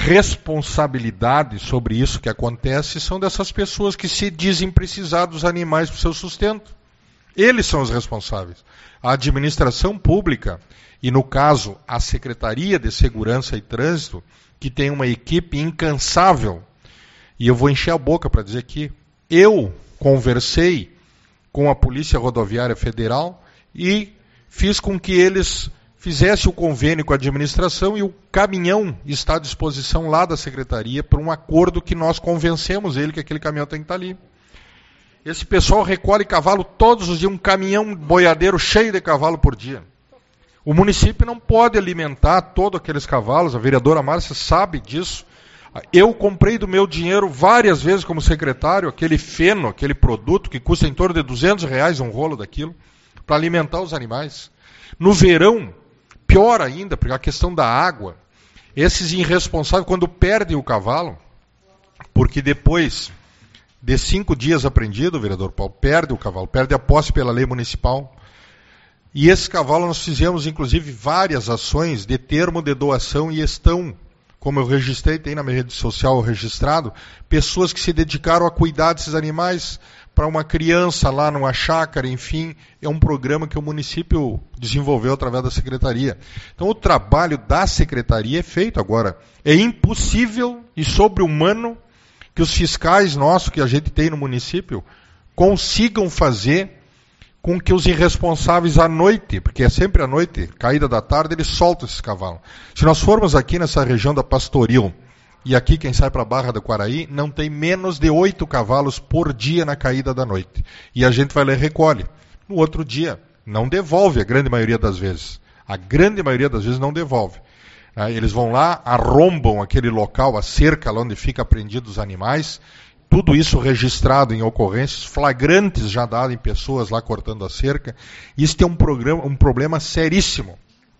responsabilidade sobre isso que acontece são dessas pessoas que se dizem precisar dos animais para o seu sustento. Eles são os responsáveis. A administração pública, e no caso a Secretaria de Segurança e Trânsito, que tem uma equipe incansável, e eu vou encher a boca para dizer que eu conversei com a Polícia Rodoviária Federal e fiz com que eles fizessem o convênio com a administração, e o caminhão está à disposição lá da Secretaria para um acordo que nós convencemos ele que aquele caminhão tem que estar ali. Esse pessoal recolhe cavalo todos os dias, um caminhão boiadeiro cheio de cavalo por dia. O município não pode alimentar todos aqueles cavalos, a vereadora Márcia sabe disso. Eu comprei do meu dinheiro várias vezes como secretário aquele feno, aquele produto que custa em torno de duzentos reais um rolo daquilo, para alimentar os animais. No verão, pior ainda, porque a questão da água, esses irresponsáveis, quando perdem o cavalo, porque depois de cinco dias apreendido, vereador Paulo, perde o cavalo, perde a posse pela lei municipal. E esse cavalo nós fizemos, inclusive, várias ações de termo de doação e estão, como eu registrei, tem na minha rede social registrado, pessoas que se dedicaram a cuidar desses animais para uma criança lá numa chácara, enfim, é um programa que o município desenvolveu através da secretaria. Então o trabalho da secretaria é feito agora. É impossível e sobre-humano que os fiscais nossos que a gente tem no município consigam fazer com que os irresponsáveis à noite, porque é sempre à noite, caída da tarde, eles soltam esses cavalos. Se nós formos aqui nessa região da Pastoril, e aqui quem sai para a Barra do Quaraí, não tem menos de oito cavalos por dia na caída da noite. E a gente vai lá e recolhe. No outro dia, não devolve a grande maioria das vezes. A grande maioria das vezes não devolve. Eles vão lá, arrombam aquele local, a cerca lá onde fica apreendidos os animais, tudo isso registrado em ocorrências, flagrantes já dados em pessoas lá cortando a cerca. Isso tem um, programa, um problema seríssimo.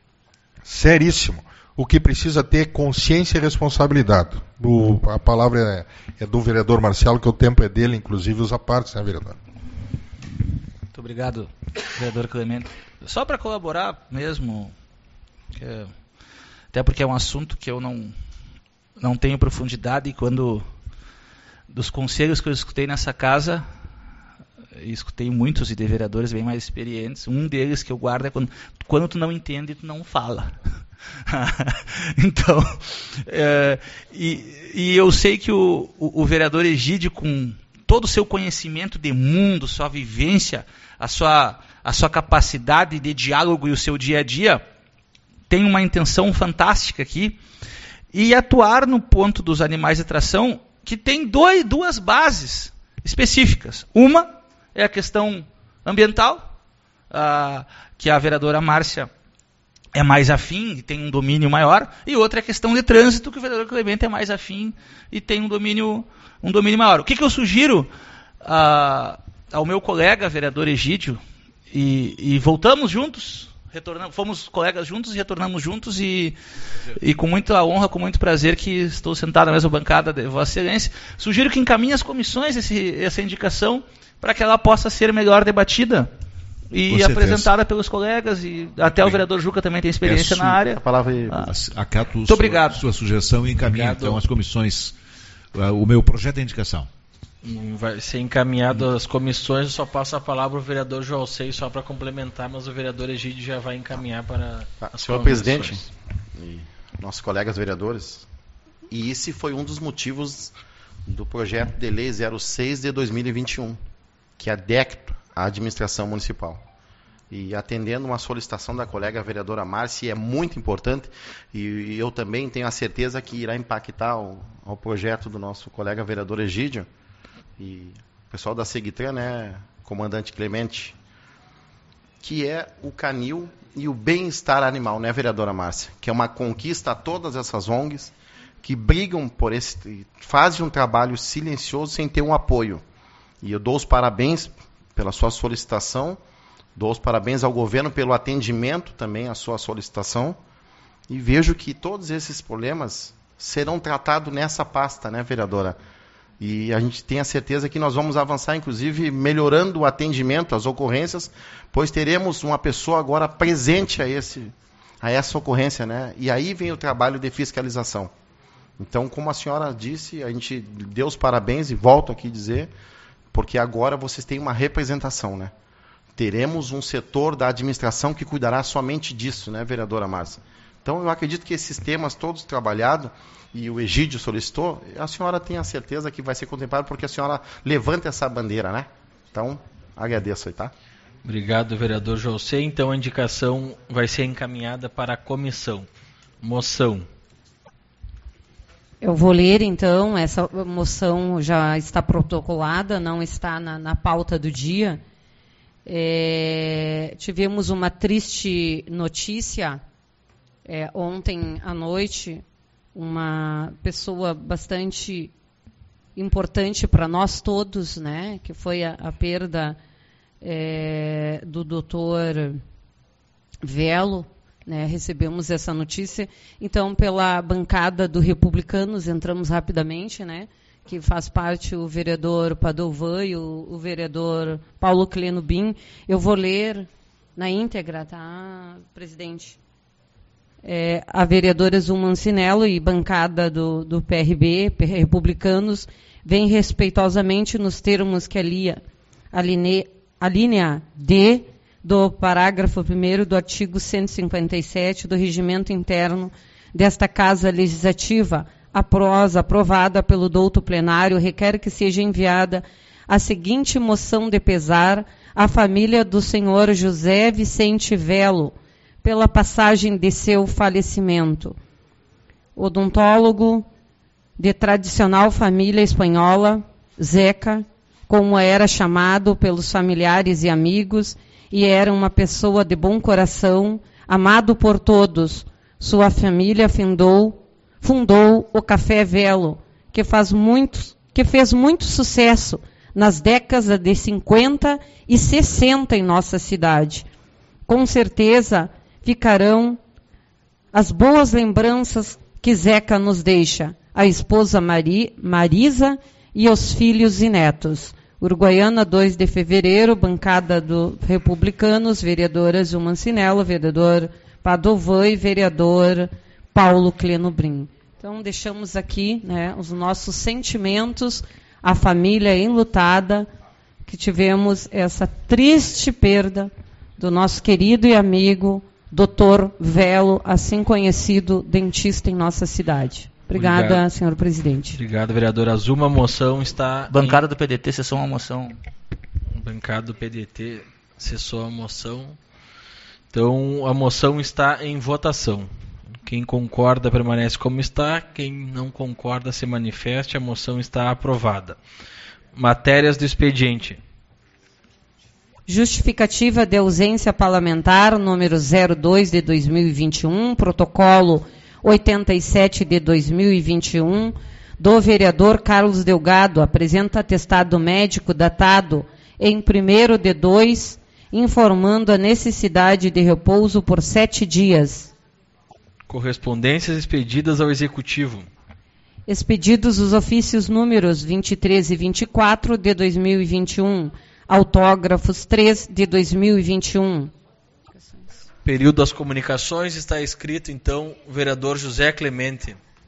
Seríssimo. O que precisa ter consciência e responsabilidade. O, a palavra é, é do vereador Marcelo, que o tempo é dele, inclusive usa partes, né, vereador? Muito obrigado, vereador Clemente. Só para colaborar mesmo, que é, até porque é um assunto que eu não, não tenho profundidade, e quando dos conselhos que eu escutei nessa casa, e escutei muitos e de vereadores bem mais experientes, um deles que eu guardo é quando, quando tu não entende, tu não fala. Então, é, e, e eu sei que o, o, o vereador Egídio, com todo o seu conhecimento de mundo, sua vivência, a sua, a sua capacidade de diálogo e o seu dia a dia, tem uma intenção fantástica aqui, e atuar no ponto dos animais de tração, que tem dois, duas bases específicas. Uma é a questão ambiental, ah, que a vereadora Márcia é mais afim e tem um domínio maior, e outra é a questão de trânsito, que o vereador Clemente é mais afim e tem um domínio, um domínio maior. O que, que eu sugiro ah, ao meu colega, vereador Egídio, e, e voltamos juntos, retornamos, fomos colegas juntos e retornamos juntos, e, e com muita honra, com muito prazer que estou sentado na mesma bancada de Vossa Excelência, sugiro que encaminhe as comissões esse, essa indicação para que ela possa ser melhor debatida e apresentada pelos colegas, e até Bem, o vereador Juca também tem experiência é su- na área. A palavra é... ah, acato muito sua, obrigado. Sua sugestão e encaminho então as comissões. Uh, o meu projeto é indicação. Vai ser encaminhado às comissões, eu só passo a palavra ao vereador Joalcei só para complementar, mas o vereador Egídio já vai encaminhar para ah, as senhor presidente e nossos colegas vereadores, e esse foi um dos motivos do projeto de lei zero seis de dois mil e vinte e um, que é adepto à administração municipal. E atendendo uma solicitação da colega vereadora Márcia, é muito importante, e eu também tenho a certeza que irá impactar o, o projeto do nosso colega vereador Egídio, e pessoal da Segitran, né, comandante Clemente, que é o canil e o bem-estar animal, né, vereadora Márcia? Que é uma conquista a todas essas O N Gs que brigam por esse, fazem um trabalho silencioso sem ter um apoio. E eu dou os parabéns pela sua solicitação, dou os parabéns ao governo pelo atendimento também à sua solicitação, e vejo que todos esses problemas serão tratados nessa pasta, né, vereadora? E a gente tem a certeza que nós vamos avançar, inclusive, melhorando o atendimento às ocorrências, pois teremos uma pessoa agora presente a, esse, a essa ocorrência, né? E aí vem o trabalho de fiscalização. Então, como a senhora disse, a gente deu os parabéns e volto aqui a dizer, porque agora vocês têm uma representação, né? Teremos um setor da administração que cuidará somente disso, né, vereadora Márcia? Então, eu acredito que esses temas todos trabalhados, e o Egídio solicitou, a senhora tem a certeza que vai ser contemplado, porque a senhora levanta essa bandeira, né? Então, agradeço aí, tá? Obrigado, vereador José. Então, a indicação vai ser encaminhada para a comissão. Moção. Eu vou ler, então, essa moção já está protocolada, não está na, na pauta do dia. É, tivemos uma triste notícia é, ontem à noite, uma pessoa bastante importante para nós todos, né, que foi a, a perda é, do doutor Velo, né, recebemos essa notícia. Então, pela bancada do Republicanos, entramos rapidamente, né, que faz parte o vereador Padovan e o, o vereador Paulo Cleno Bin. Eu vou ler na íntegra, tá, presidente? É, a vereadora Zuma Ancinello e bancada do, do P R B, Republicanos, vem respeitosamente nos termos que alia, aline, a linha D do parágrafo primeiro do artigo cento e cinquenta e sete do Regimento Interno desta Casa Legislativa, após aprovada pelo douto plenário, requer que seja enviada a seguinte moção de pesar à família do senhor José Vicente Velo, pela passagem de seu falecimento. Odontólogo de tradicional família espanhola, Zeca, como era chamado pelos familiares e amigos, e era uma pessoa de bom coração, amado por todos. Sua família fundou, fundou o Café Velo, que, faz muito, que fez muito sucesso nas décadas de cinquenta e sessenta em nossa cidade. Com certeza ficarão as boas lembranças que Zeca nos deixa, a esposa Mari, Marisa e os filhos e netos. Uruguaiana, dois de fevereiro, bancada do Republicanos, vereadora Zuma Ancinello, vereador Padovan e vereador Paulo Cleno Bin. Então, deixamos aqui, né, os nossos sentimentos à família enlutada, que tivemos essa triste perda do nosso querido e amigo doutor Velo, assim conhecido dentista em nossa cidade. Obrigada, Obrigado. senhor presidente. Obrigado, vereadora Zuma. A moção está... Bancada em... do P D T cessou uma moção. Bancada do P D T cessou a moção. Então, a moção está em votação. Quem concorda permanece como está. Quem não concorda se manifeste. A moção está aprovada. Matérias do expediente. Justificativa de ausência parlamentar, número zero dois de dois mil e vinte e um, protocolo oitenta e sete de dois mil e vinte e um, do vereador Carlos Delgado, apresenta atestado médico datado em primeiro de dois, informando a necessidade de repouso por sete dias. Correspondências expedidas ao Executivo. Expedidos os ofícios números vinte e três e vinte e quatro de dois mil e vinte e um, autógrafos três de dois mil e vinte e um. Período das comunicações está escrito, então, o vereador José Clemente.